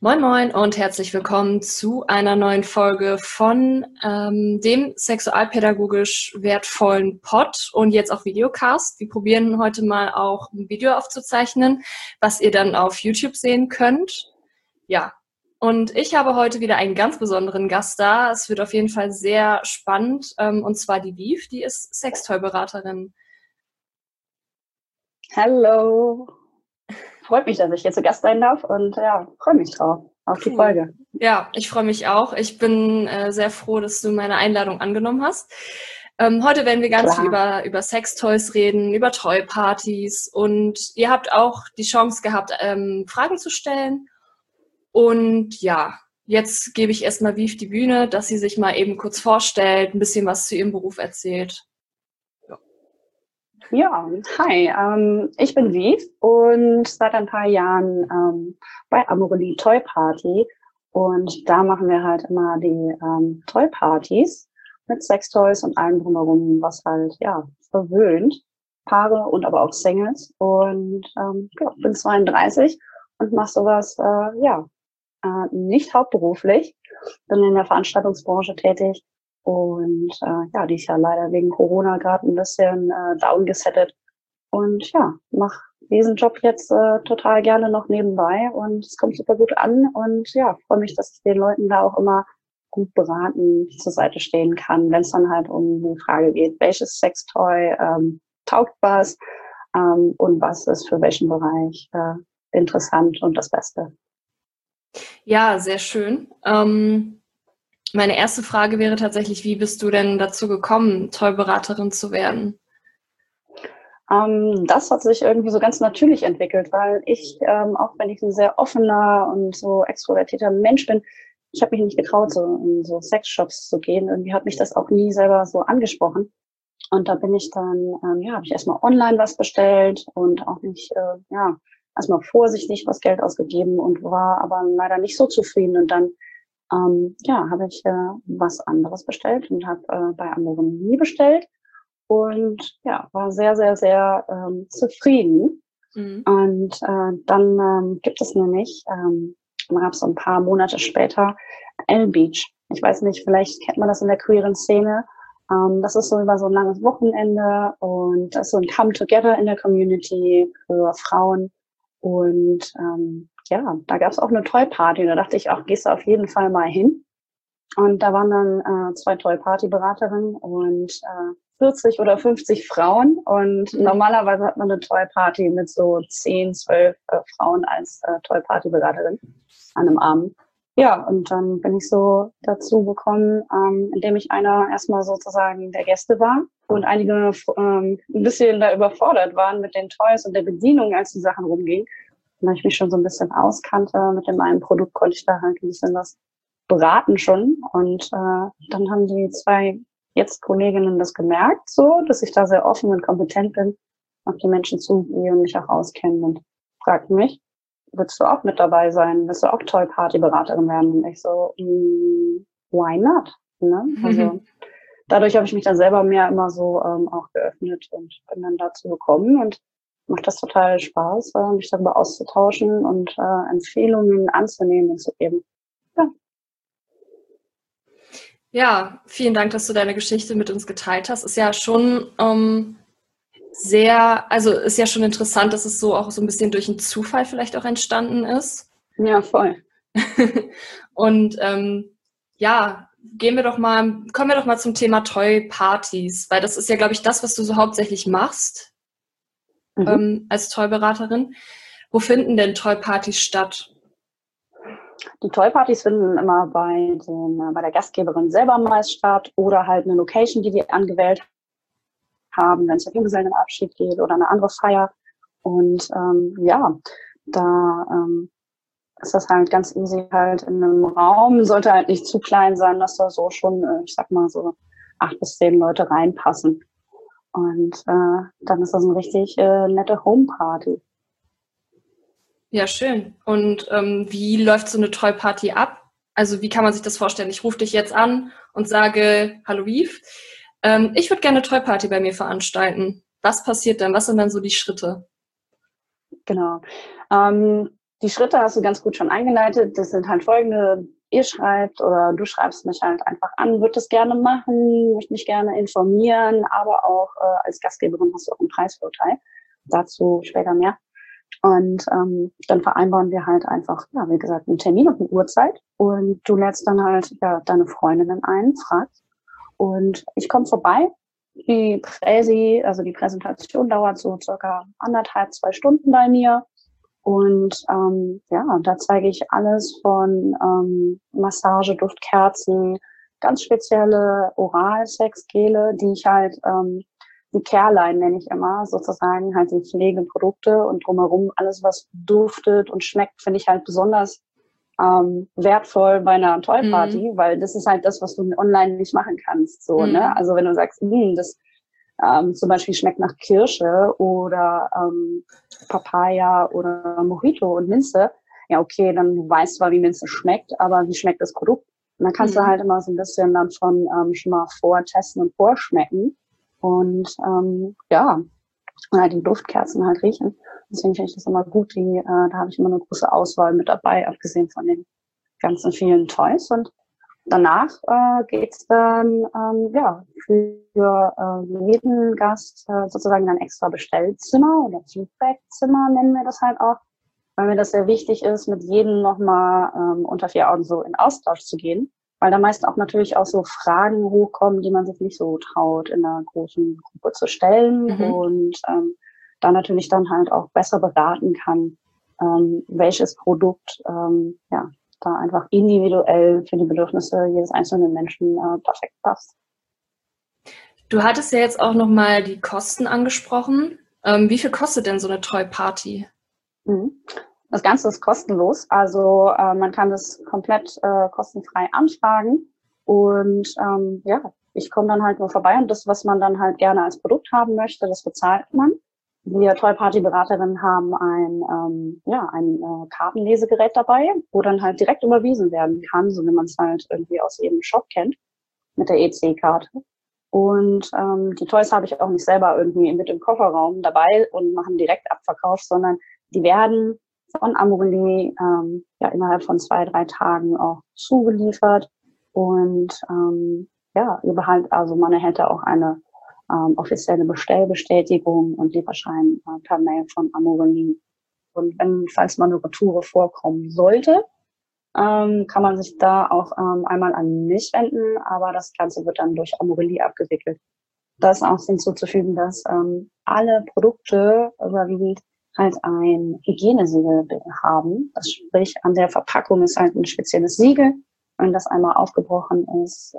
Moin Moin und herzlich willkommen zu einer neuen Folge von dem sexualpädagogisch wertvollen Pod und jetzt auch Videocast. Wir probieren heute mal auch ein Video aufzuzeichnen, was ihr dann auf YouTube sehen könnt. Ja, und ich habe heute wieder einen ganz besonderen Gast da. Es wird auf jeden Fall sehr spannend, und zwar die Viv, die ist Sextoy-Beraterin. Hallo. Freut mich, dass ich hier zu Gast sein darf und ja, freue mich drauf, auf die Folge. Ja, ich freue mich auch. Ich bin sehr froh, dass du meine Einladung angenommen hast. Heute werden wir ganz viel über Sextoys reden, über Toy-Partys und ihr habt auch die Chance gehabt, Fragen zu stellen. Und ja, jetzt gebe ich erstmal Viv die Bühne, dass sie sich mal eben kurz vorstellt, ein bisschen was zu ihrem Beruf erzählt. Ja, hi, ich bin Viv und seit ein paar Jahren bei Amorelie Toy Party und da machen wir halt immer die Toy Partys mit Sextoys und allem drumherum, was halt, ja, verwöhnt, Paare und aber auch Singles und ja, bin 32 und mache sowas, nicht hauptberuflich, bin in der Veranstaltungsbranche tätig. Und ja, die ist ja leider wegen Corona gerade ein bisschen downgesettet. Und ja, mache diesen Job jetzt total gerne noch nebenbei und es kommt super gut an. Und ja, freue mich, dass ich den Leuten da auch immer gut beraten zur Seite stehen kann, wenn es dann halt um die Frage geht, welches Sextoy taugt was und was ist für welchen Bereich interessant und das Beste. Ja, sehr schön. Meine erste Frage wäre tatsächlich, wie bist du denn dazu gekommen, Toy-Beraterin zu werden? Das hat sich irgendwie so ganz natürlich entwickelt, weil ich, auch wenn ich ein sehr offener und so extrovertierter Mensch bin, ich habe mich nicht getraut, so in so Sexshops zu gehen. Irgendwie hat mich das auch nie selber so angesprochen. Und da bin ich dann, habe ich erstmal online was bestellt und auch nicht, erstmal vorsichtig was Geld ausgegeben und war aber leider nicht so zufrieden. Und dann habe ich was anderes bestellt und habe bei Amorelie bestellt und ja, war sehr, sehr, sehr zufrieden. Mhm. Und dann gibt es nämlich, dann gab es so ein paar Monate später L-Beach. Ich weiß nicht, vielleicht kennt man das in der queeren Szene. Das ist so über so ein langes Wochenende und das ist so ein Come-Together in der Community für Frauen. Und ja, da gab es auch eine Toy-Party. Da dachte ich auch, gehst du auf jeden Fall mal hin. Und da waren dann 2 Toy-Party-Beraterinnen und 40 oder 50 Frauen. Und normalerweise hat man eine Toy-Party mit so 10, 12 Frauen als Toy-Party-Beraterin an einem Abend. Ja, und dann bin ich so dazu gekommen, indem ich einer erstmal sozusagen der Gäste war und einige ein bisschen da überfordert waren mit den Toys und der Bedienung, als die Sachen rumgingen. Und da ich mich schon so ein bisschen auskannte mit dem einen Produkt, konnte ich da halt ein bisschen was beraten schon. Und dann haben die 2 jetzt Kolleginnen das gemerkt, so, dass ich da sehr offen und kompetent bin, auf die Menschen zugehe und mich auch auskenne und fragten mich, willst du auch mit dabei sein? Willst du auch Toy-Party-Beraterin werden? Und ich so, why not? Ne? Also dadurch habe ich mich dann selber mehr immer so auch geöffnet und bin dann dazu gekommen und macht das total Spaß, mich darüber auszutauschen und Empfehlungen anzunehmen und zu geben. Ja. Ja, vielen Dank, dass du deine Geschichte mit uns geteilt hast. Ist ja schon ist ja schon interessant, dass es so auch so ein bisschen durch einen Zufall vielleicht auch entstanden ist. Ja, voll. Und ja, kommen wir doch mal zum Thema Toy-Partys, weil das ist ja, glaube ich, das, was du so hauptsächlich machst als Toy-Beraterin. Wo finden denn Toy-Partys statt? Die Toy-Partys finden immer bei der Gastgeberin selber meist statt oder halt eine Location, die angewählt haben, wenn es um Junggesellenabschied geht oder eine andere Feier. Und da ist das halt ganz easy halt in einem Raum, sollte halt nicht zu klein sein, dass da so schon, ich sag mal so 8 bis 10 Leute reinpassen. Und dann ist das eine richtig nette Homeparty. Ja, schön. Und wie läuft so eine Toy-Party ab? Also wie kann man sich das vorstellen? Ich rufe dich jetzt an und sage, hallo Viv, ich würde gerne eine Toy-Party bei mir veranstalten. Was passiert dann? Was sind dann so die Schritte? Genau. Die Schritte hast du ganz gut schon eingeleitet. Das sind halt folgende: Ihr schreibt oder du schreibst mich halt einfach an, würde das gerne machen, möchte mich gerne informieren, aber auch als Gastgeberin hast du auch einen Preisvorteil. Dazu später mehr. Und dann vereinbaren wir halt einfach, ja, wie gesagt, einen Termin und eine Uhrzeit. Und du lädst dann halt ja, deine Freundinnen ein, fragst. Und ich komme vorbei. Die also die Präsentation dauert so circa 1,5, 2 Stunden bei mir. Und ja, da zeige ich alles von Massage, Duftkerzen, ganz spezielle Oralsexgele, die ich halt, die Careline nenne ich immer, sozusagen halt die Pflegeprodukte und drumherum alles, was duftet und schmeckt, finde ich halt besonders wertvoll bei einer Toy-Party, weil das ist halt das, was du online nicht machen kannst. So, ne? Also wenn du sagst, das zum Beispiel schmeckt nach Kirsche oder Papaya oder Mojito und Minze, ja okay, dann weißt du zwar, wie Minze schmeckt, aber wie schmeckt das Produkt? Und dann kannst du halt immer so ein bisschen dann von schon mal vortesten und vorschmecken und ja, und halt die Duftkerzen halt riechen. Deswegen finde ich das immer gut. Da habe ich immer eine große Auswahl mit dabei, abgesehen von den ganzen vielen Toys. Und danach geht's dann ja für jeden Gast sozusagen ein extra Bestellzimmer oder Feedbackzimmer nennen wir das halt auch, weil mir das sehr wichtig ist, mit jedem nochmal unter 4 Augen so in Austausch zu gehen, weil da meist auch natürlich auch so Fragen hochkommen, die man sich nicht so traut, in einer großen Gruppe zu stellen und da natürlich dann halt auch besser beraten kann, welches Produkt ja da einfach individuell für die Bedürfnisse jedes einzelnen Menschen perfekt passt. Du hattest ja jetzt auch nochmal die Kosten angesprochen. Wie viel kostet denn so eine Toy-Party? Das Ganze ist kostenlos, also man kann das komplett kostenfrei anfragen und ja, ich komme dann halt nur vorbei und das, was man dann halt gerne als Produkt haben möchte, das bezahlt man. Wir Toy-Party-Beraterinnen haben ein Kartenlesegerät dabei, wo dann halt direkt überwiesen werden kann, so wie man es halt irgendwie aus jedem Shop kennt, mit der EC-Karte. Und die Toys habe ich auch nicht selber irgendwie mit im Kofferraum dabei und machen direkt Abverkauf, sondern die werden von Amorelie ja innerhalb von 2, 3 Tagen auch zugeliefert. Und ja, also man erhält da auch eine offizielle Bestellbestätigung und Lieferschein per Mail von Amorelie. Und falls mal eine Retoure vorkommen sollte, kann man sich da auch einmal an mich wenden, aber das Ganze wird dann durch Amorelie abgewickelt. Da ist auch hinzuzufügen, dass alle Produkte überwiegend halt ein Hygienesiegel haben. Das sprich, an der Verpackung ist halt ein spezielles Siegel. Wenn das einmal aufgebrochen ist,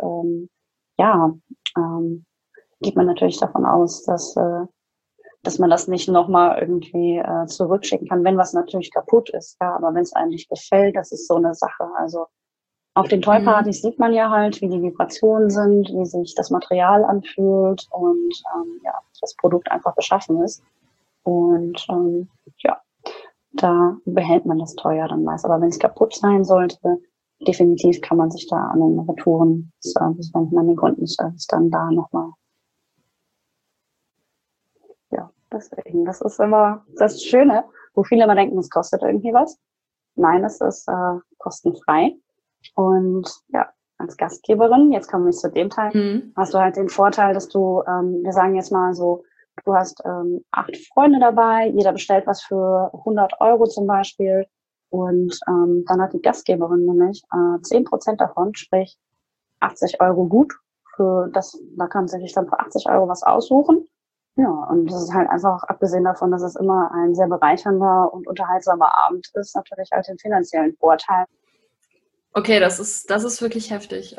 geht man natürlich davon aus, dass man das nicht nochmal irgendwie zurückschicken kann, wenn was natürlich kaputt ist. Ja, aber wenn es einem nicht gefällt, das ist so eine Sache. Also auf den Toy-Partys sieht man ja halt, wie die Vibrationen sind, wie sich das Material anfühlt und ja, das Produkt einfach beschaffen ist. Und ja, da behält man das Toy ja dann meist. Aber wenn es kaputt sein sollte, definitiv kann man sich da an den Retouren-Service wenden, an den Kundenservice dann da nochmal. Ja, deswegen, das ist immer das Schöne, wo viele immer denken, es kostet irgendwie was. Nein, es ist kostenfrei. Und ja, als Gastgeberin, jetzt kommen wir zu dem Teil, hast du halt den Vorteil, dass du, wir sagen jetzt mal so, du hast 8 Freunde dabei, jeder bestellt was für 100 Euro zum Beispiel. Und dann hat die Gastgeberin nämlich 10% davon, sprich 80 Euro gut. Da kann sie sich dann für 80 Euro was aussuchen. Ja, und das ist halt einfach, abgesehen davon, dass es immer ein sehr bereichernder und unterhaltsamer Abend ist, natürlich halt den finanziellen Vorteil. Okay, das ist wirklich heftig.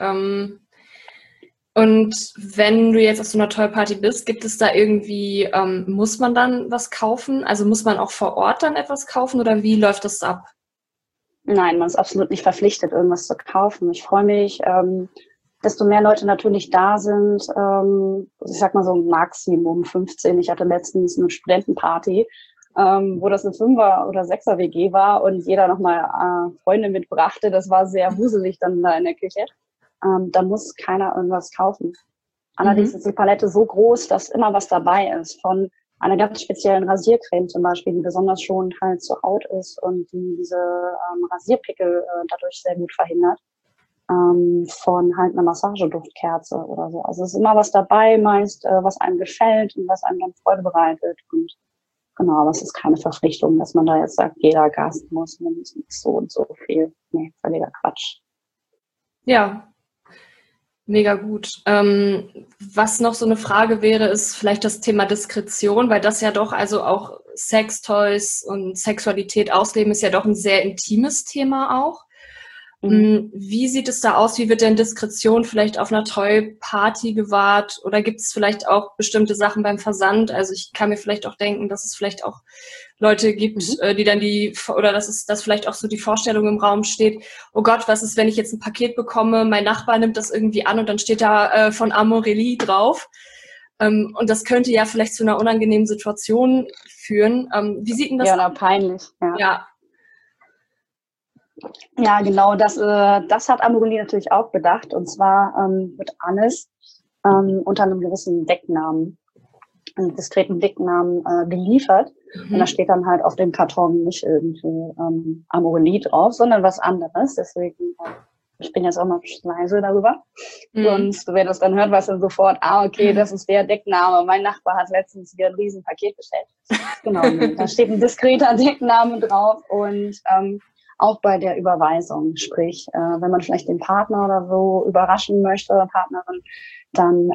Und wenn du jetzt auf so einer Toy-Party bist, gibt es da irgendwie, muss man dann was kaufen? Also muss man auch vor Ort dann etwas kaufen oder wie läuft das ab? Nein, man ist absolut nicht verpflichtet, irgendwas zu kaufen. Ich freue mich, desto mehr Leute natürlich da sind. Ich sag mal so Maximum 15. Ich hatte letztens eine Studentenparty, wo das eine 5er- oder 6er-WG war und jeder nochmal Freunde mitbrachte. Das war sehr wuselig dann da in der Küche. Da muss keiner irgendwas kaufen. Allerdings ist die Palette so groß, dass immer was dabei ist. Von einer ganz speziellen Rasiercreme zum Beispiel, die besonders schonend halt zur Haut ist und die diese Rasierpickel dadurch sehr gut verhindert. Von halt einer Massageduftkerze oder so. Also es ist immer was dabei, meist was einem gefällt und was einem dann Freude bereitet. Und genau, aber es ist keine Verpflichtung, dass man da jetzt sagt, jeder Gast muss mindestens so und so viel. Nee, völliger Quatsch. Ja, mega gut. Was noch so eine Frage wäre, ist vielleicht das Thema Diskretion, weil das ja doch, also auch Sextoys und Sexualität ausleben, ist ja doch ein sehr intimes Thema auch. Wie sieht es da aus? Wie wird denn Diskretion vielleicht auf einer Toy-Party gewahrt? Oder gibt es vielleicht auch bestimmte Sachen beim Versand? Also ich kann mir vielleicht auch denken, dass es vielleicht auch Leute gibt, die dann oder dass vielleicht auch so die Vorstellung im Raum steht, oh Gott, was ist, wenn ich jetzt ein Paket bekomme, mein Nachbar nimmt das irgendwie an und dann steht da von Amorelie drauf. Und das könnte ja vielleicht zu einer unangenehmen Situation führen. Wie sieht denn das aus? Ja, oder peinlich. Ja. Ja, genau, das hat Amorelie natürlich auch bedacht. Und zwar wird alles unter einem gewissen Decknamen, einem diskreten Decknamen geliefert. Und da steht dann halt auf dem Karton nicht irgendwie Amorelie drauf, sondern was anderes. Deswegen, ich bin jetzt auch mal leise darüber. Sonst, wer das dann hört, weiß dann sofort, okay, das ist der Deckname. Mein Nachbar hat letztens hier ein Riesenpaket bestellt. Genau, da steht ein diskreter Deckname drauf und auch bei der Überweisung, sprich, wenn man vielleicht den Partner oder so überraschen möchte oder Partnerin, dann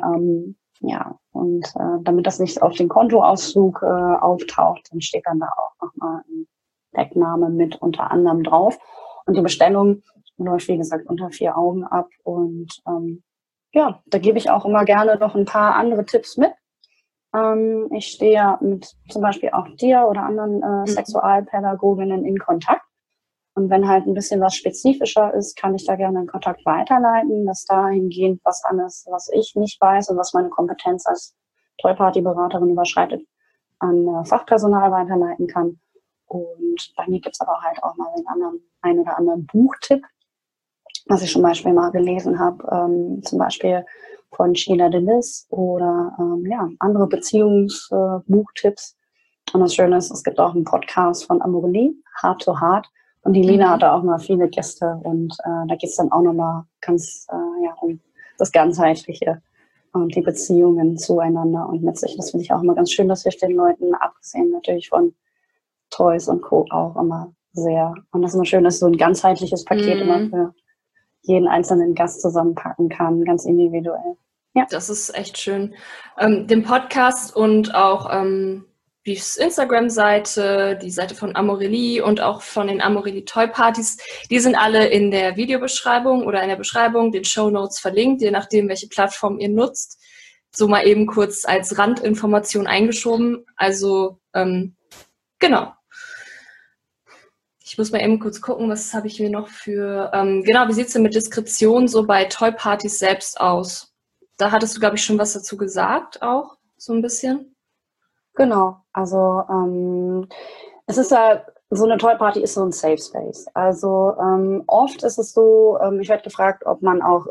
damit das nicht auf den Kontoauszug auftaucht, dann steht dann da auch nochmal ein Deckname mit unter anderem drauf. Und die Bestellung läuft, wie gesagt, unter 4 Augen ab. Und da gebe ich auch immer gerne noch ein paar andere Tipps mit. Ich stehe ja mit zum Beispiel auch dir oder anderen Sexualpädagoginnen in Kontakt. Und wenn halt ein bisschen was spezifischer ist, kann ich da gerne einen Kontakt weiterleiten, dass dahingehend was anderes, was ich nicht weiß und was meine Kompetenz als Toy-Party-Beraterin überschreitet, an Fachpersonal weiterleiten kann. Und bei mir gibt's aber halt auch mal einen oder anderen Buchtipp, was ich zum Beispiel mal gelesen habe, zum Beispiel von Sheila Delis oder andere Beziehungsbuchtipps. Und das Schöne ist, es gibt auch einen Podcast von Amorelie, Heart to Heart. Und die Lina hat da auch mal viele Gäste und da geht's dann auch nochmal ganz um das Ganzheitliche und die Beziehungen zueinander und mit sich. Das finde ich auch immer ganz schön, dass ich den Leuten, abgesehen natürlich von Toys und Co. auch immer sehr. Und das ist immer schön, dass so ein ganzheitliches Paket immer für jeden einzelnen Gast zusammenpacken kann, ganz individuell. Ja. Das ist echt schön. Den Podcast und auch die Instagram-Seite, die Seite von Amorelie und auch von den Amorelie Toy Partys, die sind alle in der Videobeschreibung oder in der Beschreibung, den Shownotes verlinkt, je nachdem, welche Plattform ihr nutzt. So mal eben kurz als Randinformation eingeschoben. Also, genau. Ich muss mal eben kurz gucken, was habe ich mir noch für... wie sieht es denn mit Diskretion so bei Toy Partys selbst aus? Da hattest du, glaube ich, schon was dazu gesagt, auch so ein bisschen. Genau, also es ist ja, so eine Toy-Party ist so ein Safe Space. Also oft ist es so, ich werde gefragt, ob man auch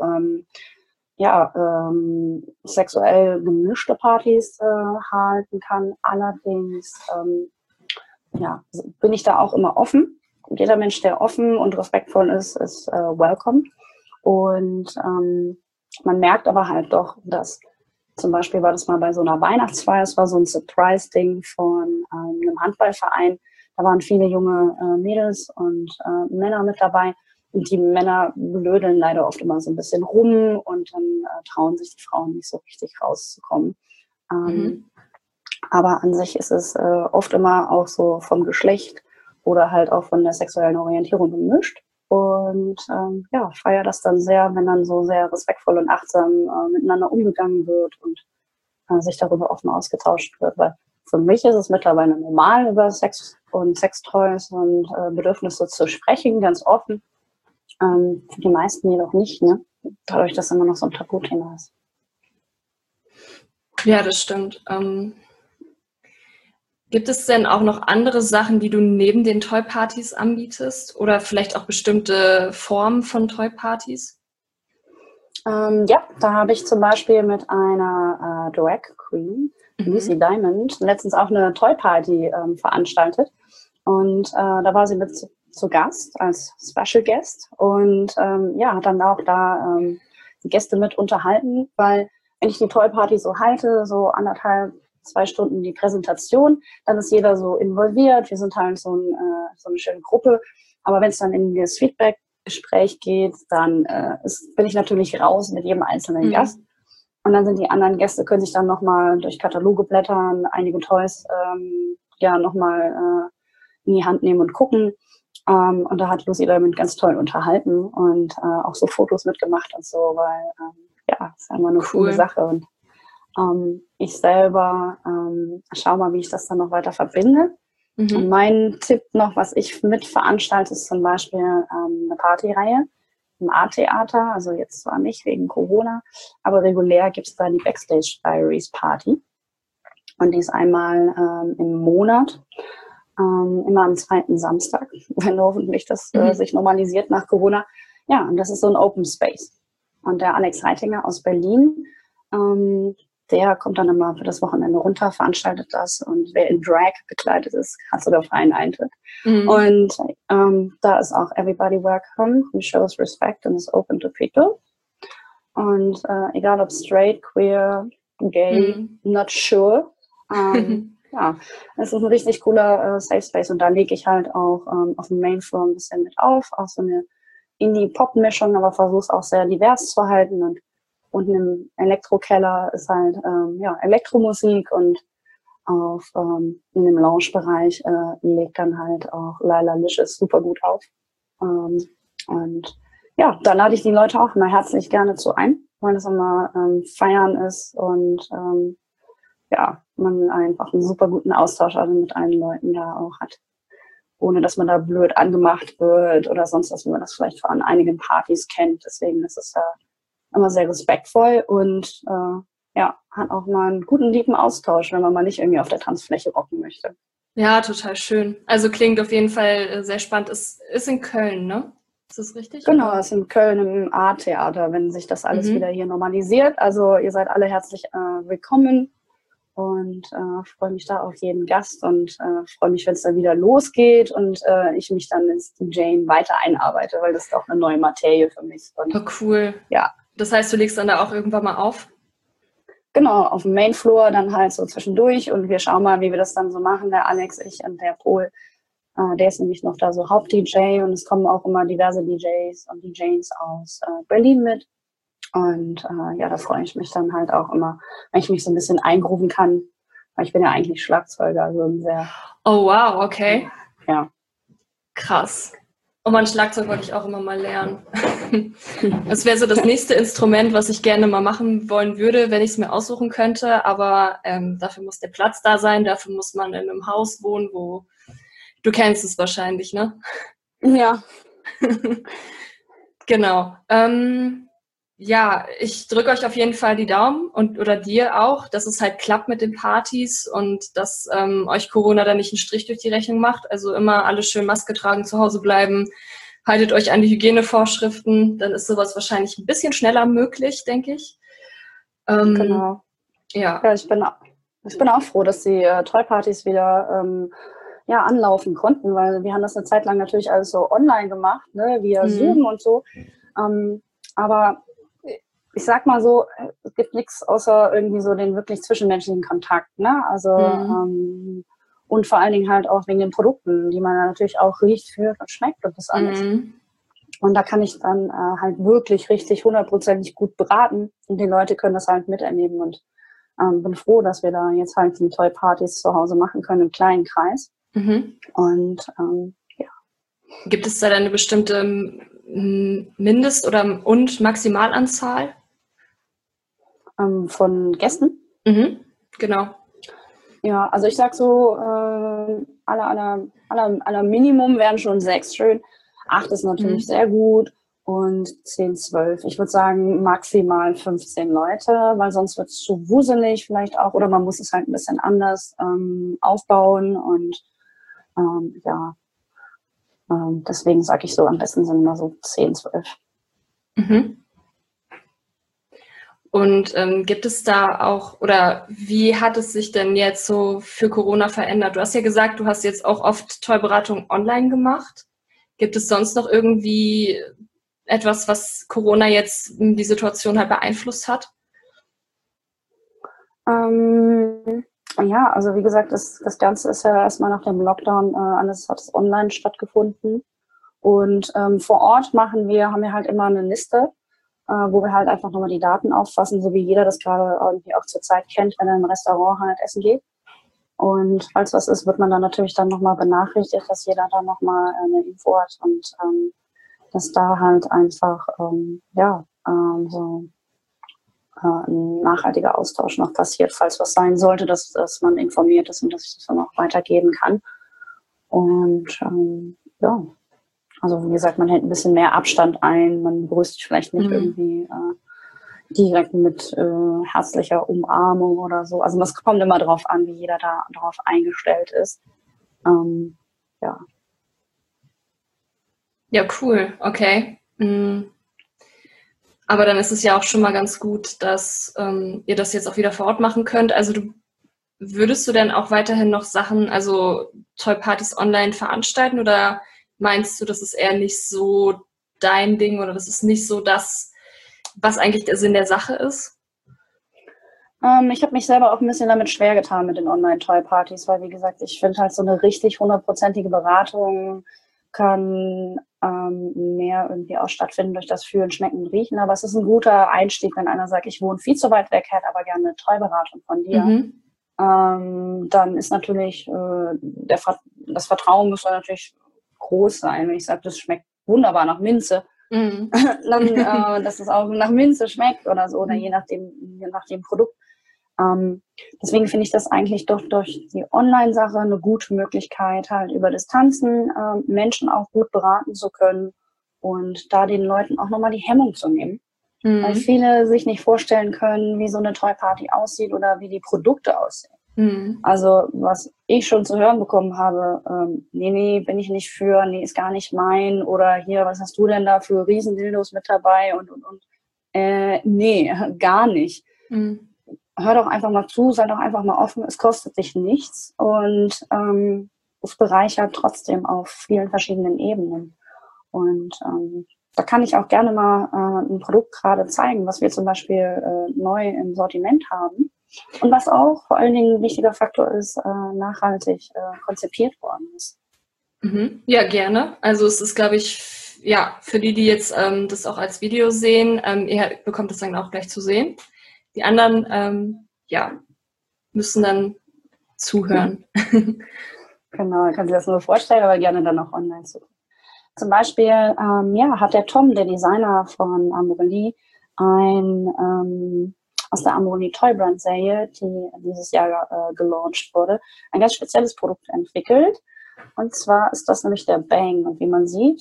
sexuell gemischte Partys halten kann. Allerdings bin ich da auch immer offen. Jeder Mensch, der offen und respektvoll ist welcome. Und man merkt aber halt doch, dass zum Beispiel war das mal bei so einer Weihnachtsfeier, es war so ein Surprise-Ding von einem Handballverein. Da waren viele junge Mädels und Männer mit dabei. Und die Männer blödeln leider oft immer so ein bisschen rum und dann trauen sich die Frauen nicht so richtig rauszukommen. Aber an sich ist es oft immer auch so vom Geschlecht oder halt auch von der sexuellen Orientierung gemischt. Und feiere das dann sehr, wenn dann so sehr respektvoll und achtsam miteinander umgegangen wird und sich darüber offen ausgetauscht wird. Weil für mich ist es mittlerweile normal, über Sex und Sextoys und Bedürfnisse zu sprechen, ganz offen. Für die meisten jedoch nicht, ne? Dadurch, dass immer noch so ein Tabuthema ist. Ja, das stimmt. Gibt es denn auch noch andere Sachen, die du neben den Toy-Partys anbietest? Oder vielleicht auch bestimmte Formen von Toy-Partys? Ja, da habe ich zum Beispiel mit einer Drag Queen, Lucy Diamond, letztens auch eine Toy Party veranstaltet. Und da war sie mit zu Gast, als Special Guest. Und ja, hat dann auch da die Gäste mit unterhalten, weil wenn ich die Toy Party so halte, so 1,5, 2 Stunden die Präsentation, dann ist jeder so involviert. Wir sind halt so eine schöne Gruppe. Aber wenn es dann in das Feedback-Gespräch geht, dann bin ich natürlich raus mit jedem einzelnen Gast. Und dann sind die anderen Gäste, können sich dann nochmal durch Kataloge blättern, einige Toys ja nochmal in die Hand nehmen und gucken. Und da hat Lucy damit ganz toll unterhalten und auch so Fotos mitgemacht und so, weil ja, ist ja immer eine coole Sache. Und ich selber schaue mal, wie ich das dann noch weiter verbinde. Und mein Tipp noch, was ich mit veranstalte, ist zum Beispiel eine Partyreihe im A-Theater, also jetzt zwar nicht wegen Corona, aber regulär gibt es da die Backstage Diaries Party. Und die ist einmal im Monat, immer am 2. Samstag, wenn hoffentlich das sich normalisiert nach Corona. Ja, und das ist so ein Open Space. Und der Alex Reitinger aus Berlin, der kommt dann immer für das Wochenende runter, veranstaltet das. Und wer in Drag gekleidet ist, hat sogar freien Eintritt. Und da ist auch Everybody Welcome, who shows respect and is open to people. Und egal ob straight, queer, gay, not sure. Ja, es ist ein richtig cooler Safe Space. Und da lege ich halt auch auf dem Main Floor ein bisschen mit auf. Auch so eine Indie-Pop-Mischung, aber versuche es auch sehr divers zu halten. Und unten im Elektrokeller ist halt ja, Elektromusik und in dem Lounge-Bereich legt dann halt auch Laila Licious super gut auf. Und ja, da lade ich die Leute auch immer herzlich gerne zu ein, weil das immer Feiern ist und ja, man einfach einen super guten Austausch also mit allen Leuten da auch hat. Ohne dass man da blöd angemacht wird oder sonst was, wie man das vielleicht von einigen Partys kennt. Deswegen ist es da immer sehr respektvoll und ja, hat auch mal einen guten, lieben Austausch, wenn man mal nicht irgendwie auf der Tanzfläche rocken möchte. Ja, total schön. Also klingt auf jeden Fall sehr spannend. Ist in Köln, ne? Ist das richtig? Genau, es ist in Köln im A-Theater, wenn sich das alles wieder hier normalisiert. Also ihr seid alle herzlich willkommen und freue mich da auf jeden Gast und freue mich, wenn es dann wieder losgeht und ich mich dann ins DJing weiter einarbeite, weil das ist auch eine neue Materie für mich. Und, oh, cool. Ja. Das heißt, du legst dann da auch irgendwann mal auf? Genau, auf dem Mainfloor dann halt so zwischendurch und wir schauen mal, wie wir das dann so machen, der Alex, ich und der Pol. Der ist nämlich noch da so Haupt-DJ und es kommen auch immer diverse DJs und DJs aus Berlin mit. Und ja, da freue ich mich dann halt auch immer, wenn ich mich so ein bisschen eingrooven kann, weil ich bin ja eigentlich Schlagzeuger, also ein sehr... Oh, wow, okay. Ja. Krass. Und mein Schlagzeug wollte ich auch immer mal lernen. Das wäre so das nächste Instrument, was ich gerne mal machen wollen würde, wenn ich es mir aussuchen könnte. Aber dafür muss der Platz da sein, dafür muss man in einem Haus wohnen, wo... Du kennst es wahrscheinlich, ne? Ja. Genau. Ja, ich drücke euch auf jeden Fall die Daumen oder dir auch, dass es halt klappt mit den Partys und dass euch Corona da nicht einen Strich durch die Rechnung macht. Also immer alle schön Maske tragen, zu Hause bleiben, haltet euch an die Hygienevorschriften, dann ist sowas wahrscheinlich ein bisschen schneller möglich, denke ich. Genau. Ja, ich bin auch froh, dass die Toy-Partys wieder ja, anlaufen konnten, weil wir haben das eine Zeit lang natürlich alles so online gemacht, ne, via Zoom und so. Aber ich sag mal so, es gibt nichts außer irgendwie so den wirklich zwischenmenschlichen Kontakt, ne? Also und vor allen Dingen halt auch wegen den Produkten, die man natürlich auch riecht, fühlt und schmeckt und das alles. Und da kann ich dann halt wirklich richtig 100%ig gut beraten und die Leute können das halt miterleben und bin froh, dass wir da jetzt halt die Toy-Partys zu Hause machen können im kleinen Kreis. Und ja. Gibt es da dann eine bestimmte Mindest- oder und Maximalanzahl? Von Gästen? Genau. Ja, also ich sag so, aller Minimum wären schon 6 schön. 8 ist natürlich sehr gut und 10, 12. Ich würde sagen maximal 15 Leute, weil sonst wird es zu wuselig vielleicht auch oder man muss es halt ein bisschen anders aufbauen und ja, deswegen sage ich so, am besten sind immer so 10, 12. Und gibt es da auch, oder wie hat es sich denn jetzt so für Corona verändert? Du hast ja gesagt, du hast jetzt auch oft Toy-Beratung online gemacht. Gibt es sonst noch irgendwie etwas, was Corona jetzt die Situation halt beeinflusst hat? Ja, also wie gesagt, das Ganze ist ja erstmal nach dem Lockdown, alles hat es online stattgefunden. Und vor Ort haben wir halt immer eine Liste, wo wir halt einfach nochmal die Daten auffassen, so wie jeder das gerade irgendwie auch zur Zeit kennt, wenn er in ein Restaurant halt essen geht. Und falls was ist, wird man dann natürlich dann nochmal benachrichtigt, dass jeder dann nochmal eine Info hat und dass da halt einfach so ein nachhaltiger Austausch noch passiert, falls was sein sollte, dass man informiert ist und dass ich das dann auch weitergeben kann. Und also wie gesagt, man hält ein bisschen mehr Abstand ein, man begrüßt sich vielleicht nicht irgendwie direkt mit herzlicher Umarmung oder so. Also das kommt immer drauf an, wie jeder da drauf eingestellt ist. Ja. Ja, cool, okay. Aber dann ist es ja auch schon mal ganz gut, dass ihr das jetzt auch wieder vor Ort machen könnt. Also würdest du denn auch weiterhin noch Sachen, also Toy-Partys online veranstalten oder meinst du, das ist eher nicht so dein Ding oder das ist nicht so das, was eigentlich der Sinn der Sache ist? Ich habe mich selber auch ein bisschen damit schwer getan mit den Online-Toy-Partys, weil wie gesagt, ich finde halt so eine richtig 100%ige Beratung kann mehr irgendwie auch stattfinden durch das Fühlen, Schmecken und Riechen. Aber es ist ein guter Einstieg, wenn einer sagt, ich wohne viel zu weit weg, hätte aber gerne eine Toy-Beratung von dir. Dann ist natürlich das Vertrauen muss dann natürlich groß sein. Wenn ich sage, das schmeckt wunderbar nach Minze, dann, dass es auch nach Minze schmeckt oder so, oder je nach dem Produkt. Deswegen finde ich das eigentlich doch durch die Online-Sache eine gute Möglichkeit, halt über Distanzen Menschen auch gut beraten zu können und da den Leuten auch nochmal die Hemmung zu nehmen. Weil viele sich nicht vorstellen können, wie so eine Toy-Party aussieht oder wie die Produkte aussehen. Also was ich schon zu hören bekommen habe, nee, bin ich nicht für, nee, ist gar nicht mein oder hier, was hast du denn da für Riesendildos mit dabei und. Nee, gar nicht. Hör doch einfach mal zu, sei doch einfach mal offen, es kostet dich nichts und es bereichert trotzdem auf vielen verschiedenen Ebenen. Und da kann ich auch gerne mal ein Produkt gerade zeigen, was wir zum Beispiel neu im Sortiment haben. Und was auch vor allen Dingen ein wichtiger Faktor ist, nachhaltig konzipiert worden ist. Ja, gerne. Also es ist, glaube ich, ja, für die jetzt das auch als Video sehen, ihr bekommt es dann auch gleich zu sehen. Die anderen, müssen dann zuhören. Genau, kann sich das nur vorstellen, aber gerne dann auch online suchen. Zum Beispiel, hat der Tom, der Designer von Amorelie, aus der Amorelie Toy Brand Serie, die dieses Jahr gelauncht wurde, ein ganz spezielles Produkt entwickelt. Und zwar ist das nämlich der Bang. Und wie man sieht,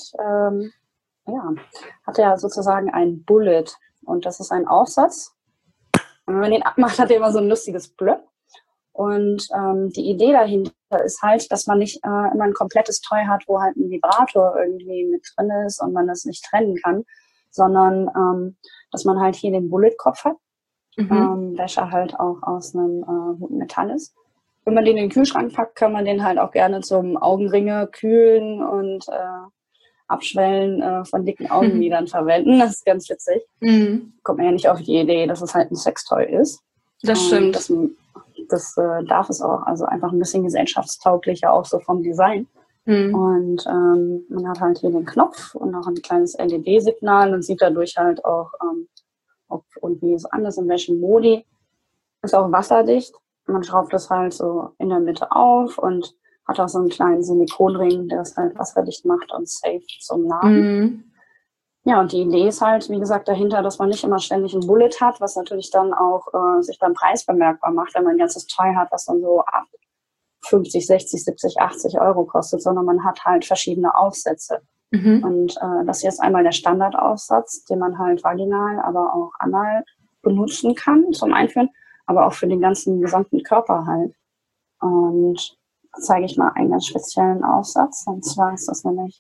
hat er sozusagen ein Bullet. Und das ist ein Aufsatz. Und wenn man den abmacht, hat er immer so ein lustiges Blöp. Und die Idee dahinter ist halt, dass man nicht immer ein komplettes Toy hat, wo halt ein Vibrator irgendwie mit drin ist und man das nicht trennen kann, sondern dass man halt hier den Bullet-Kopf hat, welcher halt auch aus einem guten Metall ist. Wenn man den in den Kühlschrank packt, kann man den halt auch gerne zum Augenringe kühlen und Abschwellen von dicken Augenlidern verwenden. Das ist ganz witzig. Kommt man ja nicht auf die Idee, dass es halt ein Sextoy ist. Das stimmt. Das darf es auch. Also einfach ein bisschen gesellschaftstauglicher, auch so vom Design. Und man hat halt hier den Knopf und noch ein kleines LED-Signal und sieht dadurch halt auch, ob und wie es anders in welchem Modi. Ist auch wasserdicht. Man schraubt das halt so in der Mitte auf und hat auch so einen kleinen Silikonring, der das halt wasserdicht macht und safe zum Laden. Ja, und die Idee ist halt, wie gesagt, dahinter, dass man nicht immer ständig ein Bullet hat, was natürlich dann auch sich beim Preis bemerkbar macht, wenn man ein ganzes Toy hat, was dann so ab 50, 60, 70, 80 Euro kostet, sondern man hat halt verschiedene Aufsätze. Und das hier ist einmal der Standardaufsatz, den man halt vaginal, aber auch anal benutzen kann zum Einführen, aber auch für den ganzen gesamten Körper halt. Und da zeige ich mal einen ganz speziellen Aufsatz, und zwar ist das nämlich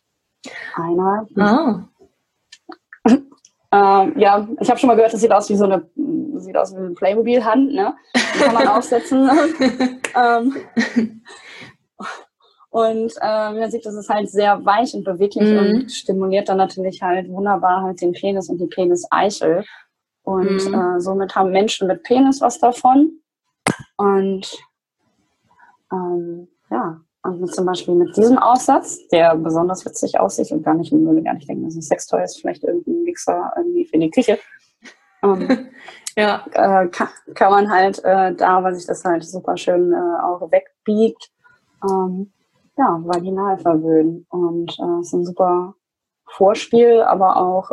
einer. Ich habe schon mal gehört, das sieht aus wie so sieht aus wie eine Playmobil-Hand, ne? Die kann man aufsetzen. Und man sieht, das ist halt sehr weich und beweglich und stimuliert dann natürlich halt wunderbar halt den Penis und die Peniseichel. Und somit haben Menschen mit Penis was davon. Und und zum Beispiel mit diesem Aufsatz, der besonders witzig aussieht und würde gar nicht denken, dass ein Sextoy ist, vielleicht irgendein Mixer irgendwie für die Küche. Kann man halt weil sich das halt super schön auch wegbiegt, vaginal verwöhnen. Und es ist ein super Vorspiel, aber auch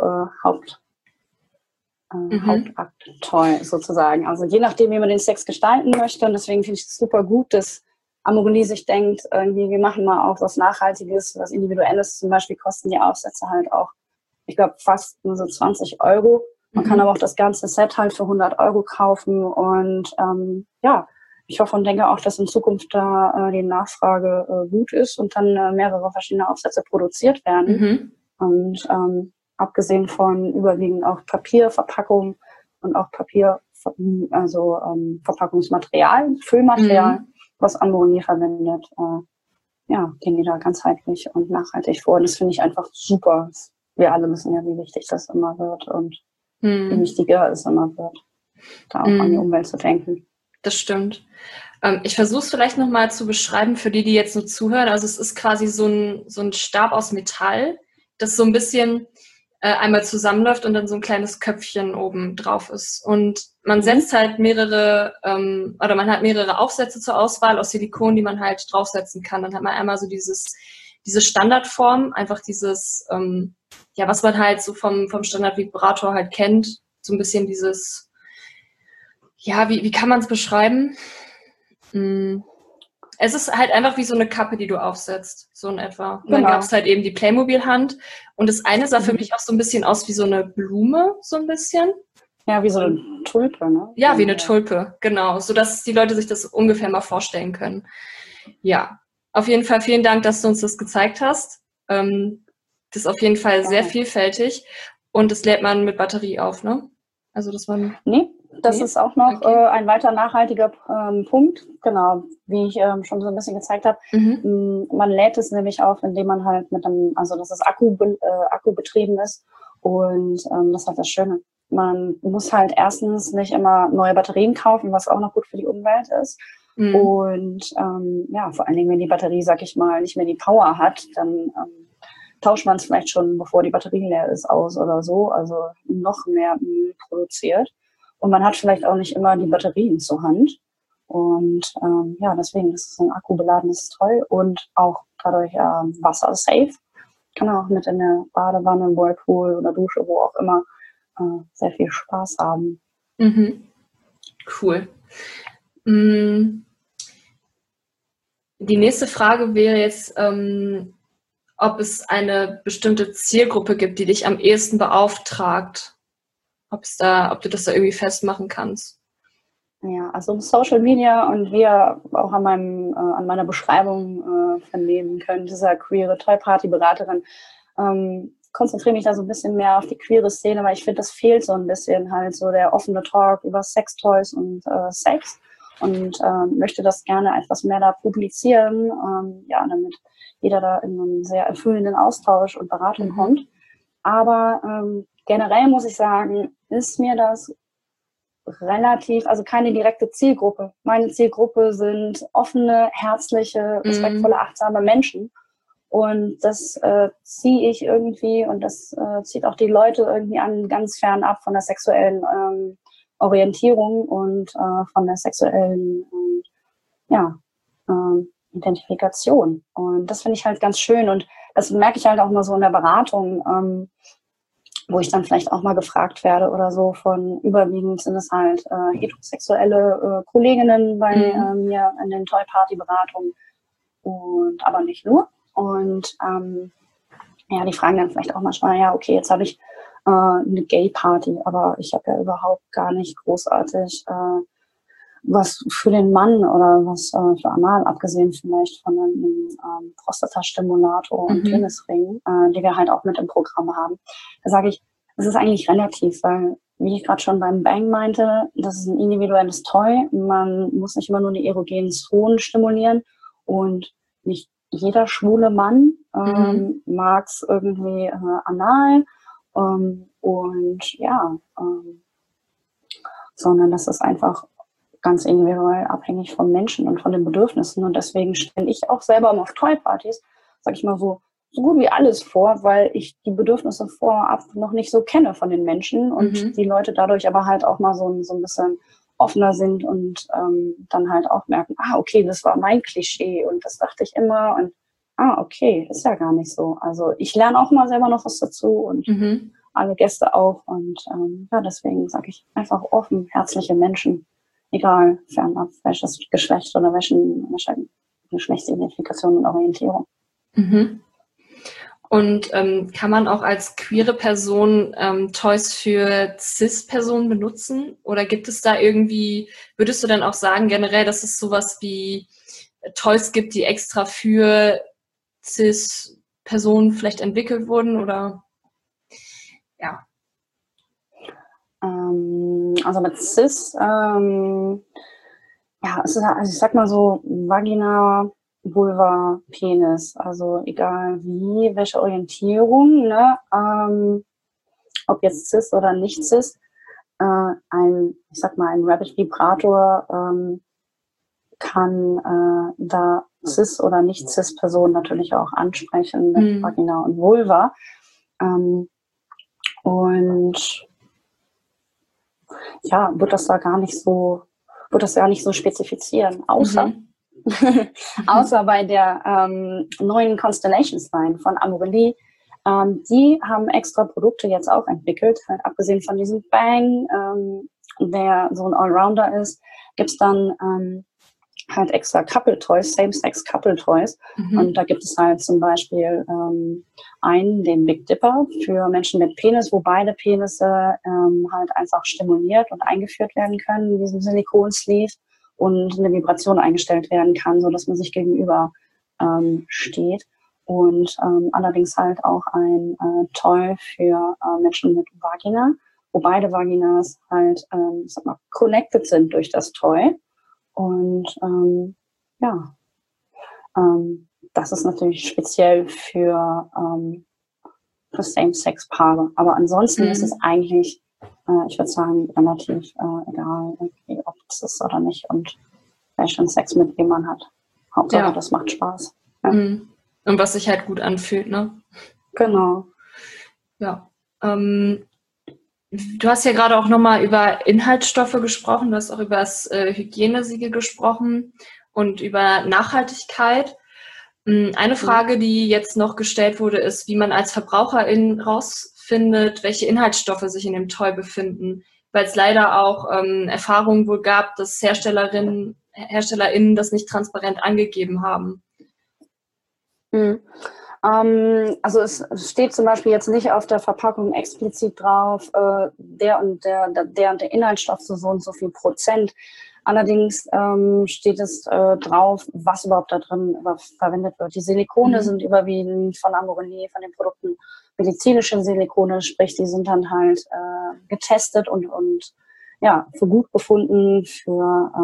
Hauptakt-Toy sozusagen. Also je nachdem, wie man den Sex gestalten möchte. Und deswegen finde ich es super gut, dass Amorelie sich denkt, irgendwie, wir machen mal auch was Nachhaltiges, was Individuelles. Zum Beispiel kosten die Aufsätze halt auch, ich glaube, fast nur so 20 Euro. Man kann aber auch das ganze Set halt für 100 Euro kaufen. Und ich hoffe und denke auch, dass in Zukunft da die Nachfrage gut ist und dann mehrere verschiedene Aufsätze produziert werden. Und abgesehen von überwiegend auch Papierverpackung und auch Verpackungsmaterial, Füllmaterial, was Amorelie verwendet, gehen die da ganzheitlich und nachhaltig vor. Und das finde ich einfach super. Wir alle wissen ja, wie wichtig das immer wird und wie wichtiger es immer wird, da auch an die Umwelt zu denken. Das stimmt. Ich versuche es vielleicht nochmal zu beschreiben für die jetzt nur zuhören. Also es ist quasi so ein Stab aus Metall, das so ein bisschen einmal zusammenläuft und dann so ein kleines Köpfchen oben drauf ist. Und man setzt halt man hat mehrere Aufsätze zur Auswahl aus Silikon, die man halt draufsetzen kann. Dann hat man einmal so diese Standardform, einfach dieses, was man halt so vom Standard-Vibrator halt kennt, so ein bisschen dieses, wie kann man es beschreiben? Es ist halt einfach wie so eine Kappe, die du aufsetzt, so in etwa. Und dann gab es halt eben die Playmobil-Hand. Und das eine sah für mich auch so ein bisschen aus wie so eine Blume, so ein bisschen. Ja, wie so eine Tulpe, ne? Ja, wie eine Tulpe, genau. Sodass die Leute sich das ungefähr mal vorstellen können. Ja, auf jeden Fall vielen Dank, dass du uns das gezeigt hast. Das ist auf jeden Fall sehr vielfältig. Und das lädt man mit Batterie auf, ne? Also, dass man... Das ist auch noch ein weiter nachhaltiger Punkt, genau, wie ich schon so ein bisschen gezeigt habe. Man lädt es nämlich auf, indem man halt dass es akkubetrieben ist. Und das ist halt das Schöne. Man muss halt erstens nicht immer neue Batterien kaufen, was auch noch gut für die Umwelt ist. Und vor allen Dingen, wenn die Batterie, sag ich mal, nicht mehr die Power hat, dann tauscht man es vielleicht schon, bevor die Batterie leer ist, aus oder so. Also noch mehr Müll produziert. Und man hat vielleicht auch nicht immer die Batterien zur Hand. Und deswegen, das ist ein akkubeladenes Toy und auch dadurch wassersafe. Kann auch mit in der Badewanne, im Whirlpool oder Dusche, wo auch immer, sehr viel Spaß haben. Cool. Die nächste Frage wäre jetzt, ob es eine bestimmte Zielgruppe gibt, die dich am ehesten beauftragt. Ob du das da irgendwie festmachen kannst. Ja, also Social Media und wie ihr auch an meiner Beschreibung vernehmen könnt, dieser queere Toy-Party-Beraterin, konzentriere mich da so ein bisschen mehr auf die queere Szene, weil ich finde, das fehlt so ein bisschen halt so der offene Talk über Sextoys und Sex und möchte das gerne etwas mehr da publizieren, damit jeder da in einen sehr erfüllenden Austausch und Beratung kommt. Aber generell muss ich sagen, ist mir das also keine direkte Zielgruppe. Meine Zielgruppe sind offene, herzliche, respektvolle, achtsame Menschen. Und das ziehe ich irgendwie und das zieht auch die Leute irgendwie ganz fern ab von der sexuellen Orientierung und von der sexuellen Identifikation. Und das finde ich halt ganz schön. Und das merke ich halt auch mal so in der Beratung, wo ich dann vielleicht auch mal gefragt werde oder so von überwiegend sind es halt heterosexuelle Kolleginnen bei mir in den Toy-Party-Beratungen und aber nicht nur. Und die fragen dann vielleicht auch manchmal, okay, jetzt habe ich eine Gay-Party, aber ich habe ja überhaupt gar nicht großartig was für den Mann oder was für Anal, abgesehen vielleicht von einem Prostatastimulator und Penisring, die wir halt auch mit im Programm haben. Da sage ich, es ist eigentlich relativ, weil wie ich gerade schon beim Bang meinte, das ist ein individuelles Toy. Man muss nicht immer nur die erogenen Zonen stimulieren und nicht jeder schwule Mann mag es irgendwie anal und ja, sondern das ist einfach ganz individuell abhängig vom Menschen und von den Bedürfnissen. Und deswegen stelle ich auch selber auf Toy-Partys, sag ich mal so gut wie alles vor, weil ich die Bedürfnisse vorab noch nicht so kenne von den Menschen und die Leute dadurch aber halt auch mal so ein bisschen offener sind und dann halt auch merken, okay, das war mein Klischee und das dachte ich immer und okay, ist ja gar nicht so. Also ich lerne auch mal selber noch was dazu und alle Gäste auch und ja, deswegen sage ich einfach offen, herzliche Menschen, egal fernab welches Geschlecht oder welche Geschlechtsidentifikation und Orientierung. Und kann man auch als queere Person Toys für Cis-Personen benutzen? Oder gibt es da irgendwie, würdest du dann auch sagen generell, dass es sowas wie Toys gibt, die extra für Cis-Personen vielleicht entwickelt wurden? Oder ja. Also mit Cis, ja, es ist, also ich sag mal so, Vagina, Vulva, Penis, also egal wie, welche Orientierung, ne, ob jetzt Cis oder nicht Cis, ich sag mal, ein Rabbit Vibrator kann da Cis oder nicht Cis Personen natürlich auch ansprechen mit Vagina und Vulva. Und ja, wird das gar nicht so spezifizieren, außer außer bei der neuen Constellations Line von Amorelie. Die haben extra Produkte jetzt auch entwickelt, halt abgesehen von diesem Bang, der so ein Allrounder ist, gibt's dann halt extra Couple Toys, Same-Sex Couple Toys. Und da gibt es halt zum Beispiel den Big Dipper für Menschen mit Penis, wo beide Penisse halt einfach stimuliert und eingeführt werden können in diesem Silikon-Sleeve und eine Vibration eingestellt werden kann, so dass man sich gegenüber steht. Und allerdings halt auch ein Toy für Menschen mit Vagina, wo beide Vaginas halt connected sind durch das Toy. Und das ist natürlich speziell für Same-Sex-Paare. Aber ansonsten ist es eigentlich, ich würde sagen, relativ egal, ob es ist oder nicht und welchen Sex mit wem man hat. Hauptsache, das macht Spaß. Ja. Und was sich halt gut anfühlt, ne? Genau. Ja. Du hast ja gerade auch nochmal über Inhaltsstoffe gesprochen, du hast auch über das Hygienesiegel gesprochen und über Nachhaltigkeit. Eine Frage, die jetzt noch gestellt wurde, ist, wie man als Verbraucherin rausfindet, welche Inhaltsstoffe sich in dem Toy befinden, weil es leider auch Erfahrungen wohl gab, dass HerstellerInnen das nicht transparent angegeben haben. Also es steht zum Beispiel jetzt nicht auf der Verpackung explizit drauf, der und der Inhaltsstoff so viel Prozent. Allerdings steht es drauf, was überhaupt da drin verwendet wird. Die Silikone sind überwiegend von Amorelie, von den Produkten medizinische Silikone, sprich, die sind dann halt getestet und ja, für gut befunden, für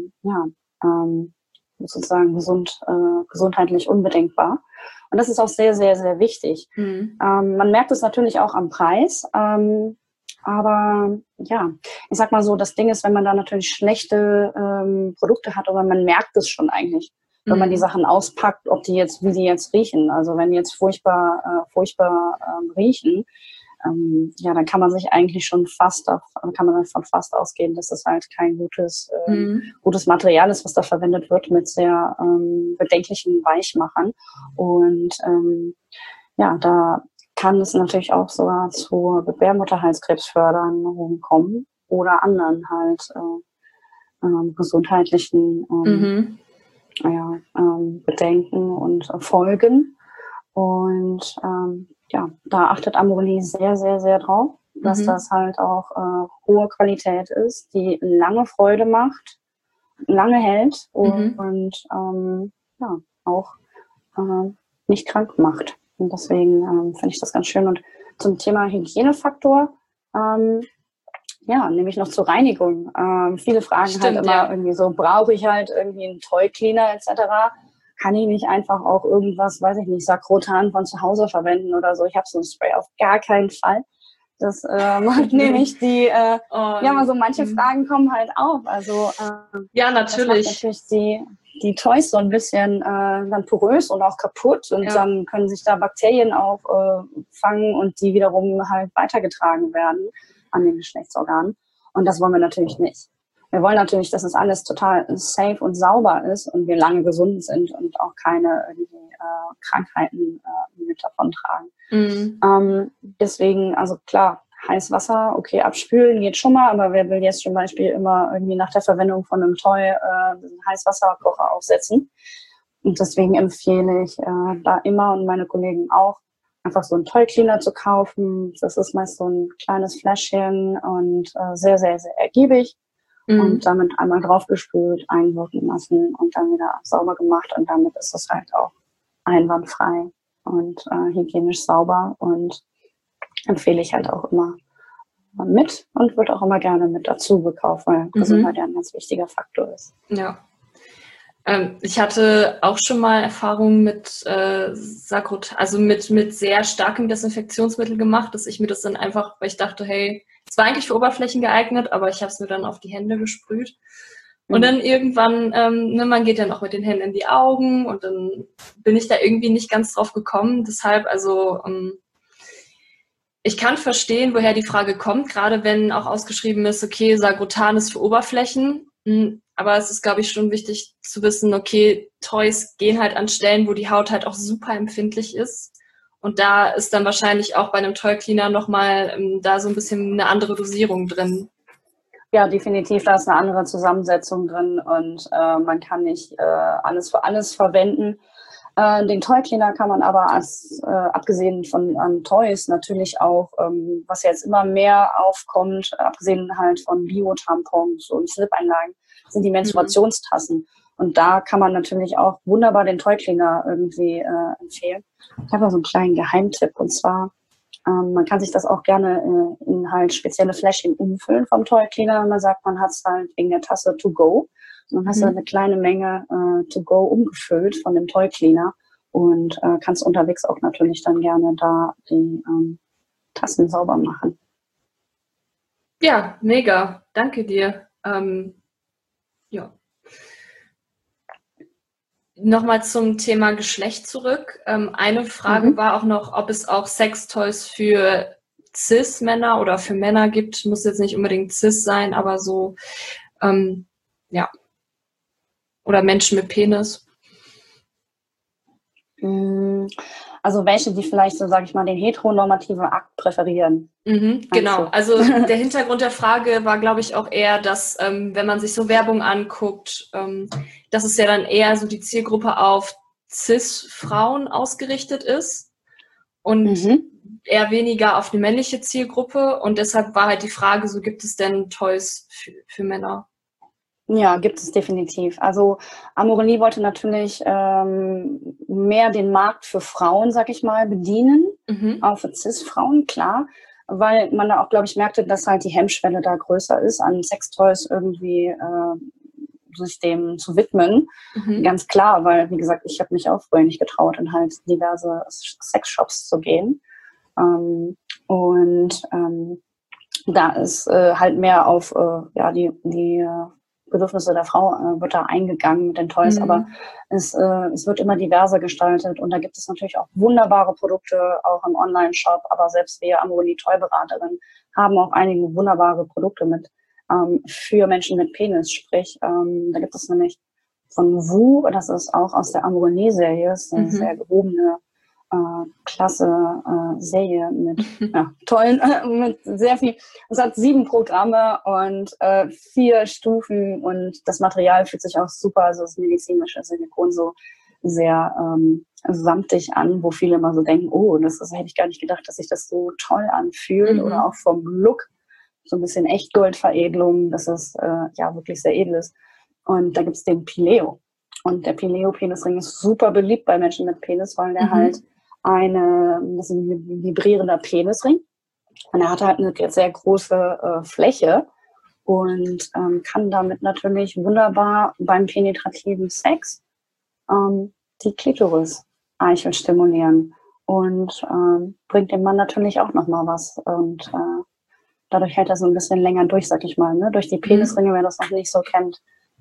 sozusagen gesundheitlich unbedenkbar. Und das ist auch sehr, sehr, sehr wichtig. Man merkt es natürlich auch am Preis. Aber ja, ich sag mal so, das Ding ist, wenn man da natürlich schlechte Produkte hat, aber man merkt es schon eigentlich, wenn man die Sachen auspackt, wie die jetzt riechen. Also wenn die jetzt furchtbar riechen, ja, dann kann man sich eigentlich schon fast ausgehen, dass das halt kein gutes Material ist, was da verwendet wird mit sehr bedenklichen Weichmachern. Und ja, da kann es natürlich auch sogar zu Gebärmutterhalskrebsförderungen kommen oder anderen halt gesundheitlichen Bedenken und Folgen. Und ja, da achtet Amorelie sehr, sehr, sehr drauf, dass das halt auch hohe Qualität ist, die lange Freude macht, lange hält und ja, auch nicht krank macht. Und deswegen finde ich das ganz schön. Und zum Thema Hygienefaktor, Ja, nämlich noch zur Reinigung. Viele fragen halt immer irgendwie so, brauche ich halt irgendwie einen Toy Cleaner etc.? Kann ich nicht einfach auch irgendwas, weiß ich nicht, Sakrotan von zu Hause verwenden oder so? Ich habe so ein Spray auf gar keinen Fall. Das macht nämlich ja, mal so manche Fragen kommen halt auf. Also ja, natürlich. Das macht natürlich die Toys so ein bisschen dann porös und auch kaputt und dann können sich da Bakterien auch fangen und die wiederum halt weitergetragen werden an den Geschlechtsorganen. Und das wollen wir natürlich nicht. Wir wollen natürlich, dass es alles total safe und sauber ist und wir lange gesund sind und auch keine irgendwie, Krankheiten mit davon tragen. Deswegen, also klar, Heißwasser, okay, abspülen geht schon mal, aber wer will jetzt zum Beispiel immer irgendwie nach der Verwendung von einem Toy einen Heißwasserkocher aufsetzen? Und deswegen empfehle ich da immer und meine Kollegen auch, einfach so einen Toy Cleaner zu kaufen. Das ist meist so ein kleines Fläschchen und sehr, sehr, sehr ergiebig. Und damit einmal draufgespült, einwirken lassen und dann wieder sauber gemacht. Und damit ist es halt auch einwandfrei und hygienisch sauber und empfehle ich halt auch immer mit und wird auch immer gerne mit dazu gekauft, weil Gesundheit ja ein ganz wichtiger Faktor ist. Ja. Ich hatte auch schon mal Erfahrungen mit Sakrotan, also mit sehr starkem Desinfektionsmittel gemacht, dass ich mir das dann einfach, weil ich dachte, hey, es war eigentlich für Oberflächen geeignet, aber ich habe es mir dann auf die Hände gesprüht. Und dann irgendwann, man geht dann auch mit den Händen in die Augen und dann bin ich da irgendwie nicht ganz drauf gekommen. Deshalb, also ich kann verstehen, woher die Frage kommt, gerade wenn auch ausgeschrieben ist, okay, Sakrotan ist für Oberflächen. Aber es ist, glaube ich, schon wichtig zu wissen, okay, Toys gehen halt an Stellen, wo die Haut halt auch super empfindlich ist. Und da ist dann wahrscheinlich auch bei einem Toy Cleaner nochmal da so ein bisschen eine andere Dosierung drin. Ja, definitiv, da ist eine andere Zusammensetzung drin und man kann nicht alles für alles verwenden. Den Toy Cleaner kann man aber abgesehen von Toys natürlich auch, was jetzt immer mehr aufkommt, abgesehen halt von Bio-Tampons und Slip-Einlagen, sind die Menstruationstassen. Und da kann man natürlich auch wunderbar den Toy Cleaner irgendwie empfehlen. Ich habe so einen kleinen Geheimtipp und zwar, man kann sich das auch gerne in halt spezielle Fläschchen umfüllen vom Toy Cleaner, wenn man sagt, man hat es halt wegen der Tasse to go. Und dann hast du eine kleine Menge to go umgefüllt von dem Toy Cleaner und kannst unterwegs auch natürlich dann gerne da die Tassen sauber machen. Ja, mega. Danke dir. Ja. Nochmal zum Thema Geschlecht zurück. Eine Frage war auch noch, ob es auch Sextoys für Cis-Männer oder für Männer gibt. Muss jetzt nicht unbedingt Cis sein, aber so, ja. Oder Menschen mit Penis. Also welche, die vielleicht so, sage ich mal, den heteronormativen Akt präferieren. Genau, also der Hintergrund der Frage war, glaube ich, auch eher, dass, wenn man sich so Werbung anguckt, dass es ja dann eher so die Zielgruppe auf Cis-Frauen ausgerichtet ist und eher weniger auf eine männliche Zielgruppe. Und deshalb war halt die Frage, so gibt es denn Toys für Männer? Ja, gibt es definitiv. Also Amorelie wollte natürlich mehr den Markt für Frauen, sag ich mal, bedienen, auch für Cis-Frauen, klar, weil man da auch, glaube ich, merkte, dass halt die Hemmschwelle da größer ist, an Sextoys irgendwie sich dem zu widmen. Ganz klar, weil, wie gesagt, ich habe mich auch früher nicht getraut, in halt diverse Sexshops zu gehen. Da ist halt mehr auf die Bedürfnisse der Frau wird da eingegangen mit den Toys, aber es wird immer diverser gestaltet und da gibt es natürlich auch wunderbare Produkte, auch im Online-Shop, aber selbst wir Amorelie Toy-Beraterin haben auch einige wunderbare Produkte mit für Menschen mit Penis, sprich, da gibt es nämlich von Wu, das ist auch aus der Amorelie-Serie, ist eine sehr gehobene klasse Serie mit tollen, mit sehr viel. Es hat 7 Programme und 4 Stufen und das Material fühlt sich auch super, also das medizinische Silikon so sehr samtig an, wo viele immer so denken, oh, hätte ich gar nicht gedacht, dass sich das so toll anfühlt oder auch vom Look, so ein bisschen Echtgoldveredelung, dass es wirklich sehr edel ist. Und da gibt es den Pileo. Und der Pileo-Penisring ist super beliebt bei Menschen mit Penis, weil der halt das ist ein vibrierender Penisring. Und er hat halt eine sehr große Fläche und kann damit natürlich wunderbar beim penetrativen Sex die Klitoris-Eichel stimulieren und bringt dem Mann natürlich auch nochmal was. Und dadurch hält er so ein bisschen länger durch, sag ich mal, ne? Durch die Penisringe, wer das noch nicht so kennt.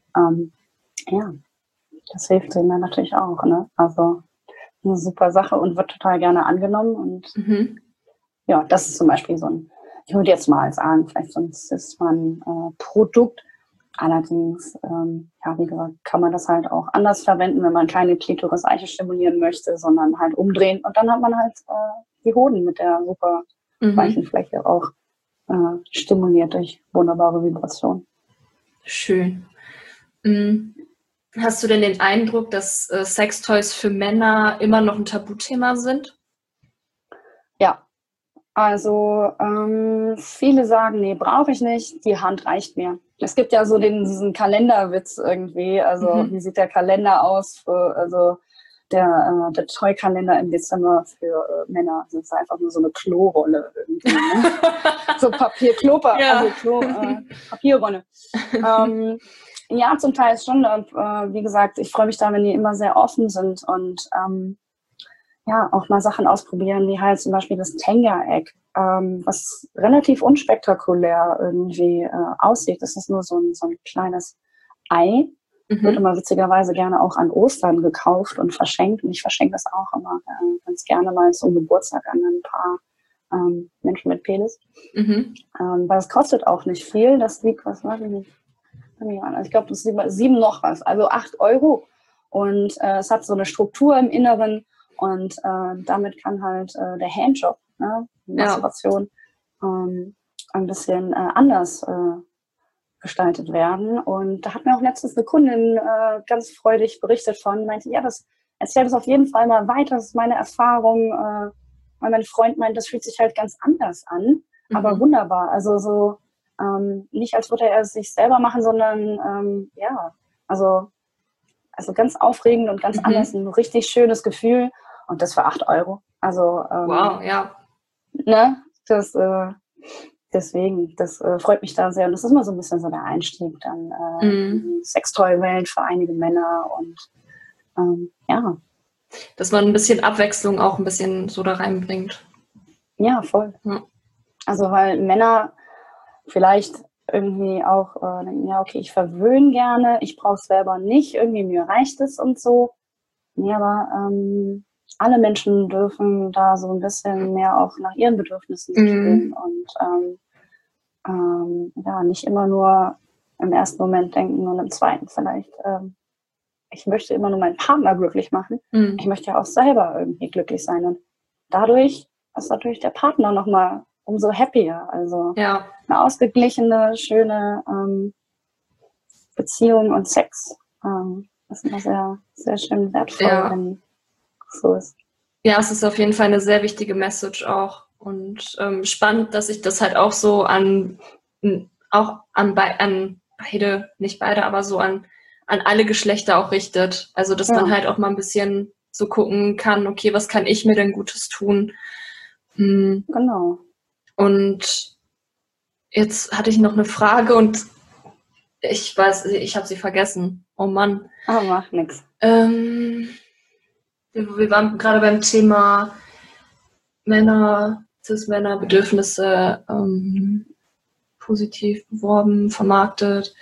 Ja, das hilft ihm dann natürlich auch. Ne? Also eine super Sache und wird total gerne angenommen. Und ja, das ist zum Beispiel so ein, ich würde jetzt mal sagen, vielleicht so ein Cis-Man-Produkt. Allerdings, ja, wie gesagt, kann man das halt auch anders verwenden, wenn man keine Klitoris-Eiche stimulieren möchte, sondern halt umdrehen. Und dann hat man halt die Hoden mit der super weichen Fläche auch stimuliert durch wunderbare Vibration. Schön. Hast du denn den Eindruck, dass Sextoys für Männer immer noch ein Tabuthema sind? Ja, also viele sagen, nee, brauche ich nicht, die Hand reicht mir. Es gibt ja so diesen Kalenderwitz irgendwie, also wie sieht der Kalender aus für, also der Toy-Kalender im Dezember für Männer, das ist einfach nur so eine Klorolle irgendwie, ne? So Papierrolle. Ja, zum Teil schon. Und, wie gesagt, ich freue mich da, wenn die immer sehr offen sind und ja, auch mal Sachen ausprobieren, wie halt zum Beispiel das Tenga-Egg, was relativ unspektakulär irgendwie aussieht. Das ist nur so ein kleines Ei. Wird immer witzigerweise gerne auch an Ostern gekauft und verschenkt. Und ich verschenke das auch immer ganz gerne mal zum Geburtstag an ein paar Menschen mit Penis. Weil es kostet auch nicht viel. Das liegt, was weiß ich nicht. Ich glaube, das ist 7 noch was, also 8 €. Und es hat so eine Struktur im Inneren und damit kann halt der Handjob, ne, Masturbation, ein bisschen anders gestaltet werden. Und da hat mir auch letztens eine Kundin ganz freudig berichtet von, meinte, ja, erzähl das auf jeden Fall mal weiter, das ist meine Erfahrung, weil mein Freund meint, das fühlt sich halt ganz anders an, aber wunderbar. Also so nicht, als würde er es sich selber machen, sondern ja, also ganz aufregend und ganz anders, ein richtig schönes Gefühl und das für 8 €. Also wow, ja. Ne, deswegen, das freut mich da sehr und das ist immer so ein bisschen so der Einstieg dann in die Sextoy-Welt für einige Männer und ja. Dass man ein bisschen Abwechslung auch ein bisschen so da reinbringt. Ja, voll. Also weil Männer vielleicht irgendwie auch denken, ja, okay, ich verwöhne gerne, ich brauche es selber nicht, irgendwie mir reicht es und so. Nee, aber alle Menschen dürfen da so ein bisschen mehr auch nach ihren Bedürfnissen gehen und ja, nicht immer nur im ersten Moment denken und im zweiten vielleicht, ich möchte immer nur meinen Partner glücklich machen. Ich möchte ja auch selber irgendwie glücklich sein und dadurch ist natürlich der Partner nochmal umso happier. Also eine ausgeglichene, schöne Beziehung und Sex ist immer sehr, sehr schön wertvoll, wenn es so ist. Ja, es ist auf jeden Fall eine sehr wichtige Message auch und spannend, dass sich das halt auch so an beide, nicht beide, aber so an alle Geschlechter auch richtet. Also dass man halt auch mal ein bisschen so gucken kann, okay, was kann ich mir denn Gutes tun? Genau. Und jetzt hatte ich noch eine Frage und ich weiß, ich habe sie vergessen. Oh Mann. Aber macht nix. Wir waren gerade beim Thema Cis-Männer, Bedürfnisse positiv beworben, vermarktet.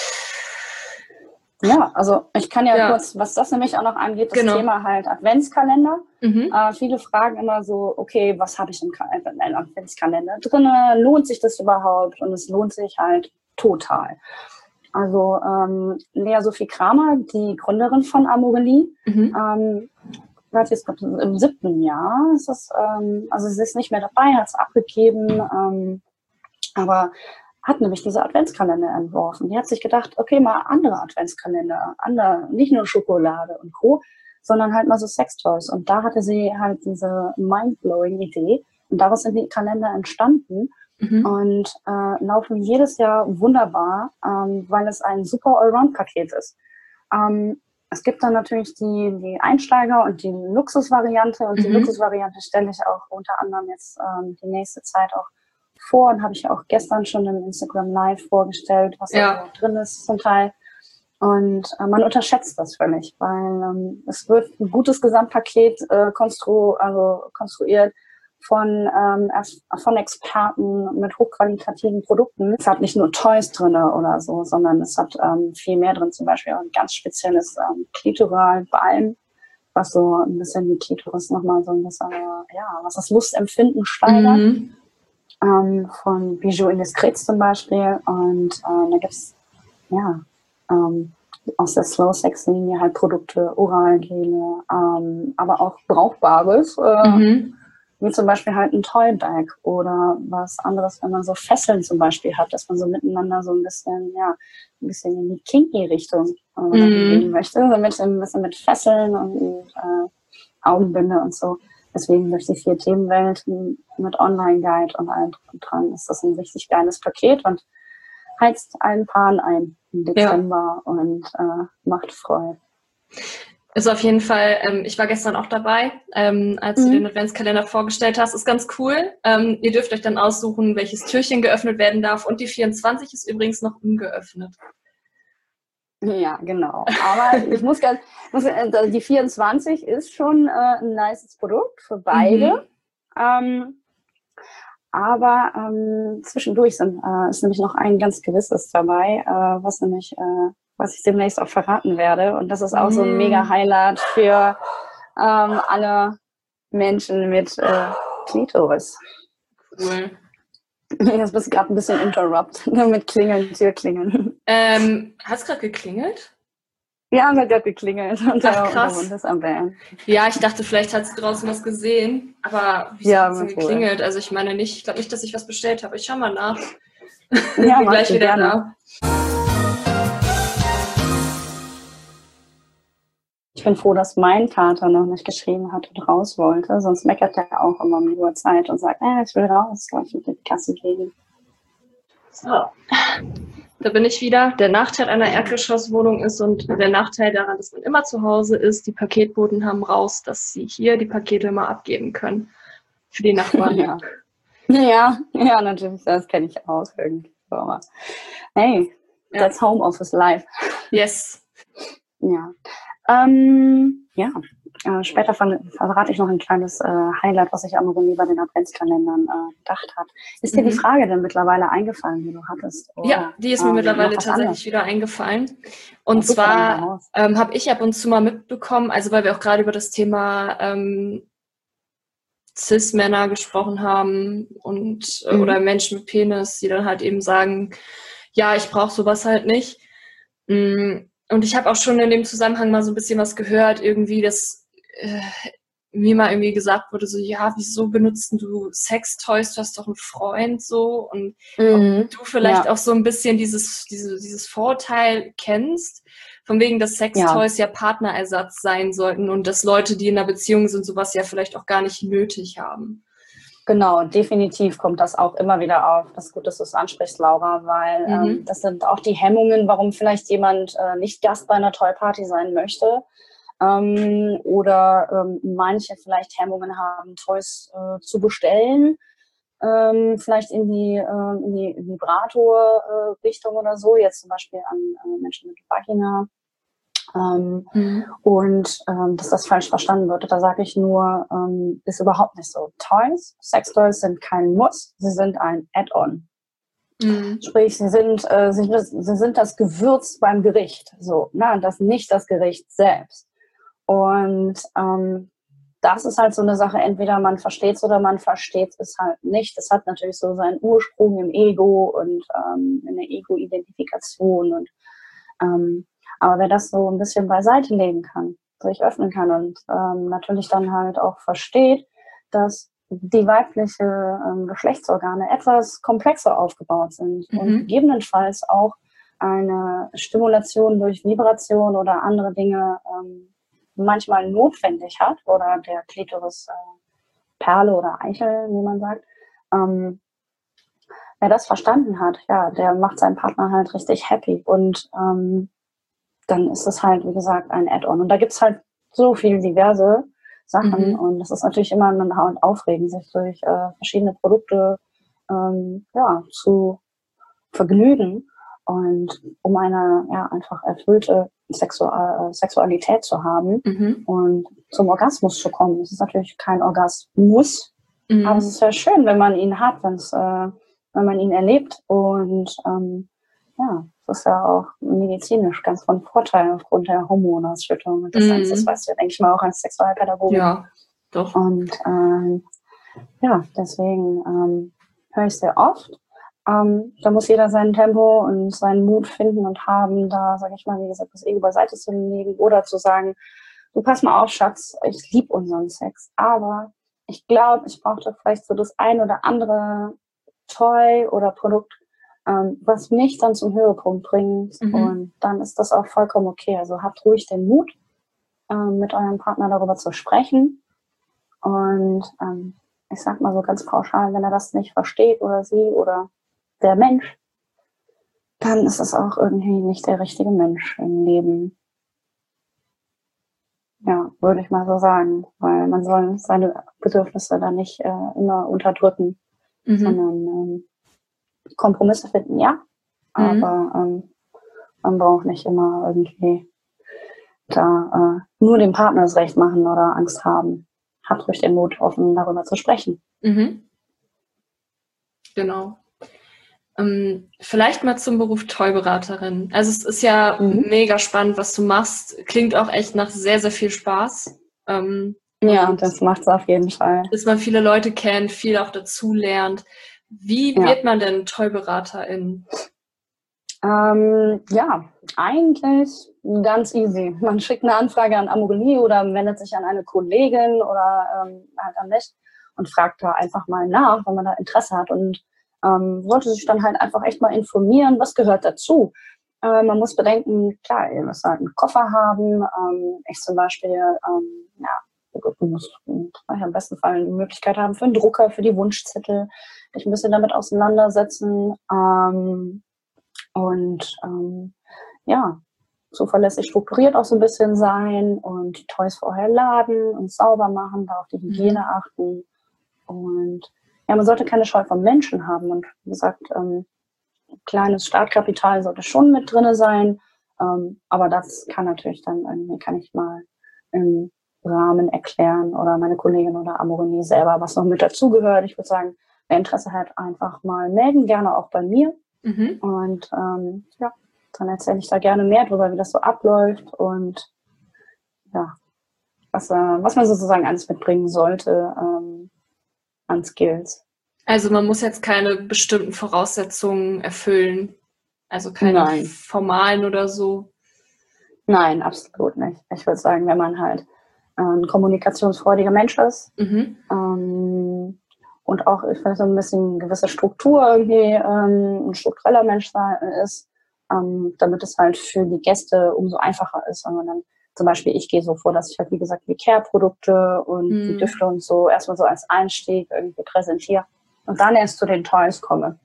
Ja, also ich kann ja kurz, was das nämlich auch noch angeht, das Thema halt Adventskalender. Viele fragen immer so, okay, was habe ich im Adventskalender drin? Lohnt sich das überhaupt? Und es lohnt sich halt total. Also Lea Sophie Kramer, die Gründerin von Amorelie, jetzt im 7. Jahr ist das, also sie ist nicht mehr dabei, hat es abgegeben, aber hat nämlich diese Adventskalender entworfen. Die hat sich gedacht, okay, mal andere Adventskalender, nicht nur Schokolade und Co., sondern halt mal so Sextoys. Und da hatte sie halt diese mindblowing Idee und daraus sind die Kalender entstanden und laufen jedes Jahr wunderbar, weil es ein super Allround-Paket ist. Es gibt dann natürlich die Einsteiger und die Luxusvariante und die Luxusvariante stelle ich auch unter anderem jetzt die nächste Zeit auch vor und habe ich auch gestern schon im Instagram Live vorgestellt, was da so drin ist zum Teil. Und man unterschätzt das völlig, weil es wird ein gutes Gesamtpaket konstruiert von Experten mit hochqualitativen Produkten. Es hat nicht nur Toys drin oder so, sondern es hat viel mehr drin, zum Beispiel ein ganz spezielles Klitoral-Balm, was so ein bisschen die Klitoris nochmal so ein bisschen, was das Lustempfinden steigert. Von Bijou Indiscrets zum Beispiel. Und da gibt's aus der Slow Sex Linie halt Produkte, Oralgele, aber auch Brauchbares, wie zum Beispiel halt ein Toy Bag oder was anderes, wenn man so Fesseln zum Beispiel hat, dass man so miteinander so ein bisschen in die Kinky-Richtung gehen möchte, so ein bisschen mit Fesseln und Augenbinde und so. Deswegen durch die 4 Themenwelt mit Online-Guide und allem dran ist das ein richtig geiles Paket und heizt allen Paaren ein im Dezember und macht Freude. Ist auf jeden Fall, ich war gestern auch dabei, als du den Adventskalender vorgestellt hast, ist ganz cool. Ihr dürft euch dann aussuchen, welches Türchen geöffnet werden darf und die 24 ist übrigens noch ungeöffnet. Ja, genau. Aber die 24 ist schon ein nices Produkt für beide. Aber zwischendurch ist nämlich noch ein ganz gewisses dabei, was ich demnächst auch verraten werde. Und das ist auch so ein mega Highlight für alle Menschen mit Klitoris. Cool. Jetzt bist du gerade ein bisschen interrupt mit Türklingeln. Hat es gerade geklingelt? Ja, hat gerade geklingelt. Und Ach, krass. Der Hund ist am Bellen. Ja, ich dachte, vielleicht hat sie draußen was gesehen. Aber wieso hat es denn geklingelt? Also ich meine nicht, ich glaube nicht, dass ich was bestellt habe. Ich schau mal nach. Ja, bin gleich wieder da. Ich bin froh, dass mein Kater noch nicht geschrieben hat und raus wollte. Sonst meckert er auch immer um die Uhrzeit und sagt, ich will raus, ich will mit Kasse gehen. So. Da bin ich wieder. Der Nachteil einer Erdgeschosswohnung ist und der Nachteil daran, dass man immer zu Hause ist, die Paketboten haben raus, dass sie hier die Pakete mal abgeben können. Für die Nachbarn. Ja, natürlich, das kenne ich auch irgendwie. Aber hey, that's Homeoffice life. Yes. Ja. Später verrate ich noch ein kleines Highlight, was sich Amorelie bei den Adventskalendern gedacht hat. Ist dir die Frage denn mittlerweile eingefallen, die du hattest? Oder, ja, die ist mir mittlerweile tatsächlich wieder eingefallen. Und zwar habe ich ab und zu mal mitbekommen, also weil wir auch gerade über das Thema Cis-Männer gesprochen haben und oder Menschen mit Penis, die dann halt eben sagen, ja, ich brauche sowas halt nicht. Und ich habe auch schon in dem Zusammenhang mal so ein bisschen was gehört, irgendwie, dass mir mal irgendwie gesagt wurde, so, ja, wieso benutzt du Sextoys, du hast doch einen Freund, so. Und ob du vielleicht auch so ein bisschen dieses Vorurteil kennst, von wegen, dass Sextoys ja Partnerersatz sein sollten und dass Leute, die in einer Beziehung sind, sowas ja vielleicht auch gar nicht nötig haben. Genau, definitiv kommt das auch immer wieder auf. Das ist gut, dass du es ansprichst, Laura, weil das sind auch die Hemmungen, warum vielleicht jemand nicht Gast bei einer Toy-Party sein möchte. Oder manche vielleicht Hemmungen haben, Toys zu bestellen. Vielleicht in die Vibrator-Richtung oder so, jetzt zum Beispiel an Menschen mit Vagina. Und dass das falsch verstanden wird. Da sage ich nur, ist überhaupt nicht so. Sextoys sind kein Muss, sie sind ein Add-on. Sprich, sie sind das Gewürz beim Gericht, so, das nicht das Gericht selbst. Und das ist halt so eine Sache, entweder man versteht es oder man versteht es halt nicht. Das hat natürlich so seinen Ursprung im Ego und in der Ego-Identifikation und aber wer das so ein bisschen beiseite legen kann, sich öffnen kann und natürlich dann halt auch versteht, dass die weibliche Geschlechtsorgane etwas komplexer aufgebaut sind und gegebenenfalls auch eine Stimulation durch Vibration oder andere Dinge manchmal notwendig hat oder der Klitoris Perle oder Eichel, wie man sagt. Wer das verstanden hat, der macht seinen Partner halt richtig happy und dann ist es halt, wie gesagt, ein Add-on. Und da gibt es halt so viele diverse Sachen. Und das ist natürlich immer aufregend, sich durch verschiedene Produkte zu vergnügen und um eine einfach erfüllte Sexualität zu haben und zum Orgasmus zu kommen. Es ist natürlich kein Orgasmus, aber es ist ja schön, wenn man ihn hat, wenn man ihn erlebt und das ist ja auch medizinisch ganz von Vorteil aufgrund der Hormonausschüttung und das weißt du ja, denke ich mal, auch als Sexualpädagogin. Ja, doch. Und deswegen höre ich sehr oft. Da muss jeder sein Tempo und seinen Mut finden und haben, da, sage ich mal, wie gesagt, das Ego beiseite zu legen oder zu sagen, du pass mal auf, Schatz, ich liebe unseren Sex, aber ich glaube, ich brauchte vielleicht so das ein oder andere Toy oder Produkt, was mich dann zum Höhepunkt bringt und dann ist das auch vollkommen okay. Also habt ruhig den Mut, mit eurem Partner darüber zu sprechen und ich sag mal so ganz pauschal, wenn er das nicht versteht oder sie oder der Mensch, dann ist es auch irgendwie nicht der richtige Mensch im Leben. Ja, würde ich mal so sagen, weil man soll seine Bedürfnisse dann nicht immer unterdrücken, sondern Kompromisse finden, ja, aber man braucht nicht immer irgendwie da nur dem Partner das Recht machen oder Angst haben. Habt ruhig den Mut, offen darüber zu sprechen. Genau. Vielleicht mal zum Beruf Toy-Beraterin. Also es ist ja mega spannend, was du machst. Klingt auch echt nach sehr, sehr viel Spaß. Ja, das macht es auf jeden Fall. Dass man viele Leute kennt, viel auch dazu lernt. Wie wird man denn Toy-Beraterin? Eigentlich ganz easy. Man schickt eine Anfrage an Amorelie oder wendet sich an eine Kollegin oder halt an mich und fragt da einfach mal nach, wenn man da Interesse hat und sollte sich dann halt einfach echt mal informieren, was gehört dazu. Man muss bedenken, klar, ihr müsst halt einen Koffer haben. Ich zum Beispiel, muss am besten Fall eine Möglichkeit haben für einen Drucker, für die Wunschzettel, dich ein bisschen damit auseinandersetzen zuverlässig strukturiert auch so ein bisschen sein und die Toys vorher laden und sauber machen, da auf die Hygiene achten und ja, man sollte keine Scheu vom Menschen haben und wie gesagt, kleines Startkapital sollte schon mit drin sein, aber das kann natürlich dann irgendwie, kann ich mal im Rahmen erklären oder meine Kollegin oder Amorelie selber, was noch mit dazugehört. Ich würde sagen, wer Interesse hat, einfach mal melden, gerne auch bei mir und dann erzähle ich da gerne mehr drüber, wie das so abläuft und ja, was man sozusagen alles mitbringen sollte an Skills. Also man muss jetzt keine bestimmten Voraussetzungen erfüllen, also keine formalen oder so? Nein, absolut nicht. Ich würde sagen, wenn man halt ein kommunikationsfreudiger Mensch ist und auch vielleicht so ein bisschen gewisse Struktur irgendwie ein struktureller Mensch ist, damit es halt für die Gäste umso einfacher ist, wenn man dann zum Beispiel, ich gehe so vor, dass ich halt, wie gesagt, die Care-Produkte und die Düfte und so erstmal so als Einstieg irgendwie präsentiere und dann erst zu den Toys komme.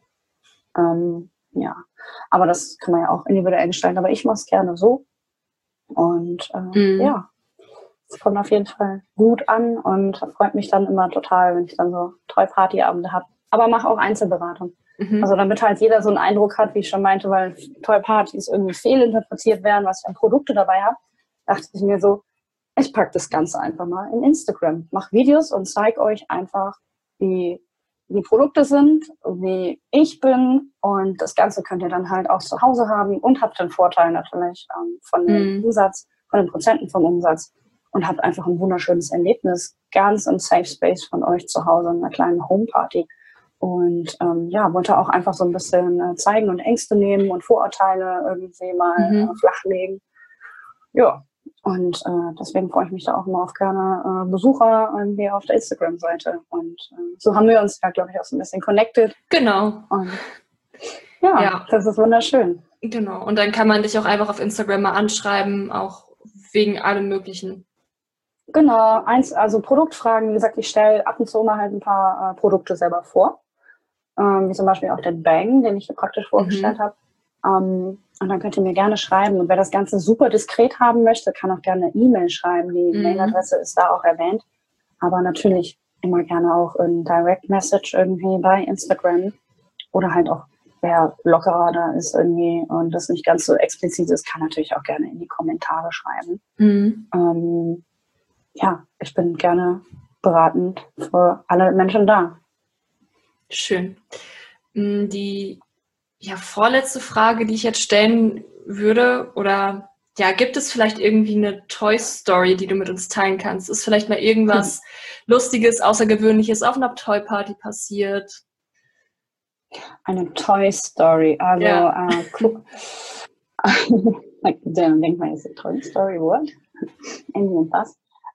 Aber das kann man ja auch individuell gestalten, aber ich mache es gerne so und es kommt auf jeden Fall gut an und freut mich dann immer total, wenn ich dann so Toy-Party-Abende habe, aber mache auch Einzelberatung. Also damit halt jeder so einen Eindruck hat, wie ich schon meinte, weil Toy-Partys irgendwie fehlinterpretiert werden, was ich an Produkte dabei habe, dachte ich mir so, ich packe das Ganze einfach mal in Instagram, mache Videos und zeige euch einfach, wie die Produkte sind, wie ich bin und das Ganze könnt ihr dann halt auch zu Hause haben und habt den Vorteil natürlich von dem Umsatz, von den Prozenten vom Umsatz und habt einfach ein wunderschönes Erlebnis, ganz im Safe Space von euch zu Hause, in einer kleinen Homeparty. Und wollte auch einfach so ein bisschen zeigen und Ängste nehmen und Vorurteile irgendwie mal flachlegen. Ja, und deswegen freue ich mich da auch immer auf gerne Besucher irgendwie auf der Instagram-Seite. Und so haben wir uns ja, glaube ich, auch so ein bisschen connected. Genau. Und das ist wunderschön. Genau. Und dann kann man dich auch einfach auf Instagram mal anschreiben, auch wegen allem Möglichen. Genau, also Produktfragen, wie gesagt, ich stelle ab und zu mal halt ein paar Produkte selber vor. Wie zum Beispiel auch den Bang, den ich hier praktisch vorgestellt habe. Und dann könnt ihr mir gerne schreiben. Und wer das Ganze super diskret haben möchte, kann auch gerne eine E-Mail schreiben. Die Mailadresse ist da auch erwähnt. Aber natürlich immer gerne auch in Direct Message irgendwie bei Instagram oder halt auch, wer lockerer da ist irgendwie und das nicht ganz so explizit ist, kann natürlich auch gerne in die Kommentare schreiben. Ja, ich bin gerne beratend für alle Menschen da. Schön. Die vorletzte Frage, die ich jetzt stellen würde, oder gibt es vielleicht irgendwie eine Toy-Story, die du mit uns teilen kannst? Ist vielleicht mal irgendwas Lustiges, Außergewöhnliches auf einer Toy-Party passiert? Eine Toy-Story, also guck. Dann denkt man jetzt, Toy-Story, what? Irgendwie was.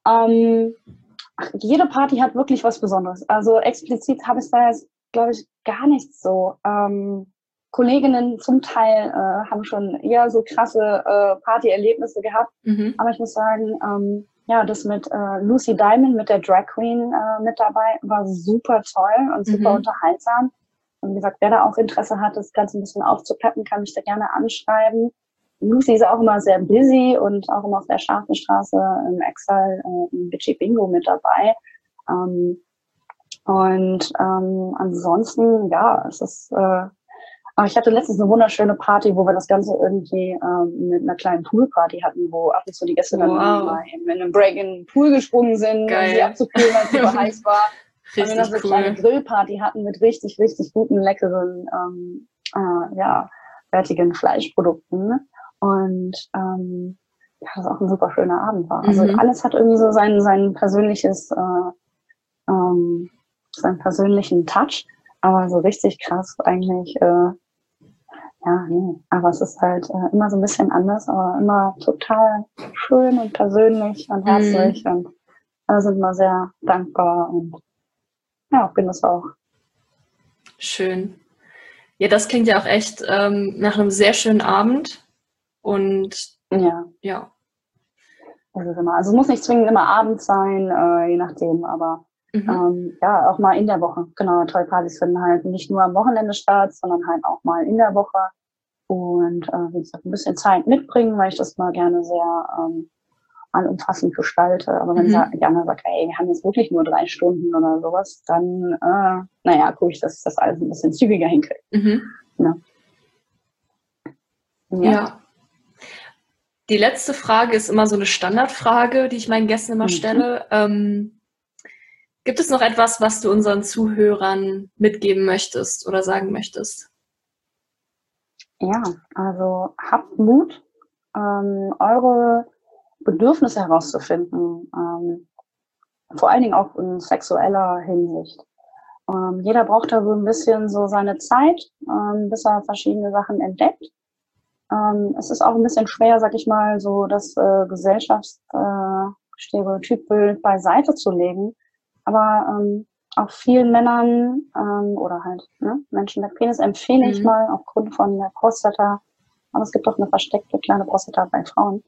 Jede Party hat wirklich was Besonderes. Also explizit habe ich da jetzt, glaube ich, gar nichts so. Kolleginnen zum Teil haben schon eher so krasse Partyerlebnisse gehabt. Aber ich muss sagen, das mit Lucy Diamond, mit der Drag Queen mit dabei, war super toll und super unterhaltsam. Und wie gesagt, wer da auch Interesse hat, das Ganze ein bisschen aufzupeppen, kann mich da gerne anschreiben. Lucy ist auch immer sehr busy und auch immer auf der Scharfenstraße im Exile im Bitchy Bingo mit dabei. Ansonsten, es ist, aber ich hatte letztens eine wunderschöne Party, wo wir das Ganze irgendwie mit einer kleinen Poolparty hatten, wo ab und zu die Gäste dann mal in einem Break in den Pool gesprungen sind, um sie abzukühlen, weil es super heiß war. Und wir noch so eine kleine Grillparty hatten mit richtig, richtig guten, leckeren, wertigen Fleischprodukten. Und das auch ein super schöner Abend war. Also alles hat irgendwie so sein persönliches, seinen persönlichen Touch, aber so richtig krass eigentlich, aber es ist halt immer so ein bisschen anders, aber immer total schön und persönlich und herzlich und alle sind immer sehr dankbar und bin das auch. Schön. Ja, das klingt ja auch echt nach einem sehr schönen Abend. Und ja. Das ist immer, also es muss nicht zwingend immer abends sein, je nachdem, aber auch mal in der Woche. Genau, Toy-Partys finden halt nicht nur am Wochenende statt, sondern halt auch mal in der Woche. Und wie gesagt, ein bisschen Zeit mitbringen, weil ich das mal gerne sehr allumfassend gestalte. Aber wenn Jana sagt, ey, wir haben jetzt wirklich nur 3 Stunden oder sowas, dann, gucke ich, dass ich das alles ein bisschen zügiger hinkriege. Ja. Die letzte Frage ist immer so eine Standardfrage, die ich meinen Gästen immer stelle. Gibt es noch etwas, was du unseren Zuhörern mitgeben möchtest oder sagen möchtest? Ja, also habt Mut, eure Bedürfnisse herauszufinden, vor allen Dingen auch in sexueller Hinsicht. Jeder braucht da so ein bisschen so seine Zeit, bis er verschiedene Sachen entdeckt. Es ist auch ein bisschen schwer, sag ich mal, so das Gesellschaftsstereotypbild beiseite zu legen. Aber auch vielen Männern oder halt Menschen mit Penis empfehle ich mal aufgrund von der Prostata, aber es gibt auch eine versteckte kleine Prostata bei Frauen,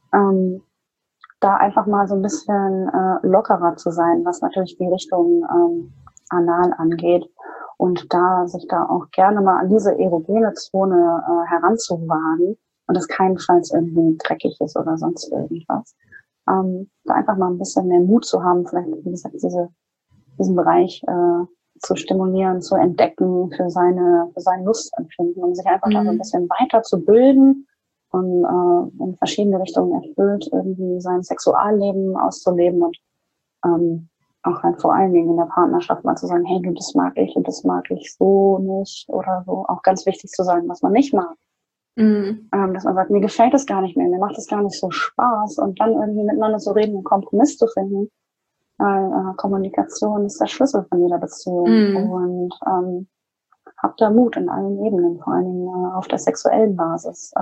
da einfach mal so ein bisschen lockerer zu sein, was natürlich die Richtung Anal angeht. Und da sich da auch gerne mal an diese erogene Zone heranzuwagen und es keinenfalls irgendwie dreckig ist oder sonst irgendwas. Da einfach mal ein bisschen mehr Mut zu haben, vielleicht, wie gesagt, diesen Bereich zu stimulieren, zu entdecken für sein Lustempfinden, um sich einfach da so ein bisschen weiter zu bilden und in verschiedene Richtungen erfüllt irgendwie sein Sexualleben auszuleben und auch halt vor allen Dingen in der Partnerschaft mal zu sagen, hey, du, das mag ich und das mag ich so nicht oder so. Auch ganz wichtig zu sagen, was man nicht mag. Dass man sagt, mir gefällt das gar nicht mehr, mir macht das gar nicht so Spaß und dann irgendwie miteinander zu reden, einen Kompromiss zu finden. Kommunikation ist der Schlüssel von jeder Beziehung und habt da Mut in allen Ebenen, vor allen Dingen auf der sexuellen Basis.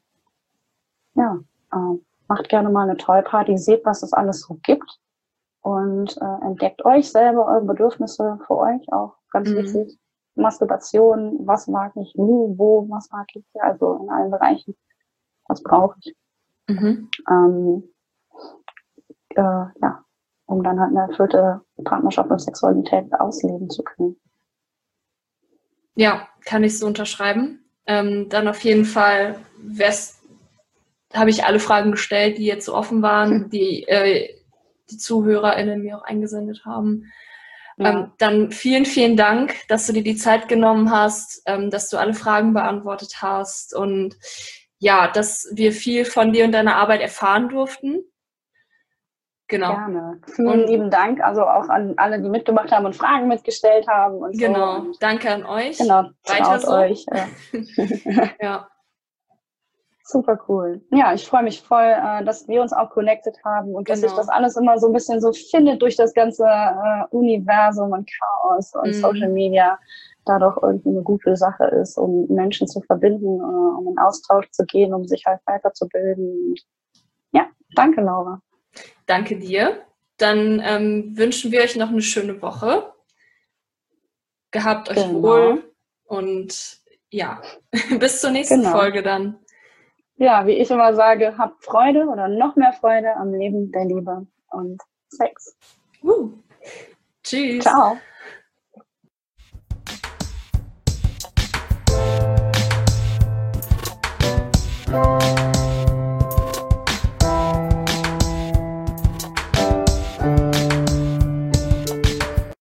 Macht gerne mal eine Toy-Party, seht, was es alles so gibt. Und entdeckt euch selber, eure Bedürfnisse für euch auch, ganz wichtig. Masturbation, was mag ich, wo, was mag ich, also in allen Bereichen, was brauche ich. Um dann halt eine erfüllte Partnerschaft und Sexualität ausleben zu können. Ja, kann ich so unterschreiben. Dann auf jeden Fall habe ich alle Fragen gestellt, die jetzt so offen waren, die die ZuhörerInnen mir auch eingesendet haben. Ja. Dann vielen, vielen Dank, dass du dir die Zeit genommen hast, dass du alle Fragen beantwortet hast und ja, dass wir viel von dir und deiner Arbeit erfahren durften. Genau. Gerne. Vielen lieben Dank, also auch an alle, die mitgemacht haben und Fragen mitgestellt haben und genau. so. Und danke an euch. genau, Weiter traut so. euch. Ja. Super cool. Ja, ich freue mich voll, dass wir uns auch connected haben und dass sich das alles immer so ein bisschen so findet durch das ganze Universum und Chaos und Social Media, dadurch irgendwie eine gute Sache ist, um Menschen zu verbinden, um in Austausch zu gehen, um sich halt weiterzubilden. Und ja, danke, Laura. Danke dir. Dann wünschen wir euch noch eine schöne Woche. Gehabt euch wohl und ja, bis zur nächsten Folge dann. Ja, wie ich immer sage, habt Freude oder noch mehr Freude am Leben der Liebe und Sex. Tschüss. Ciao.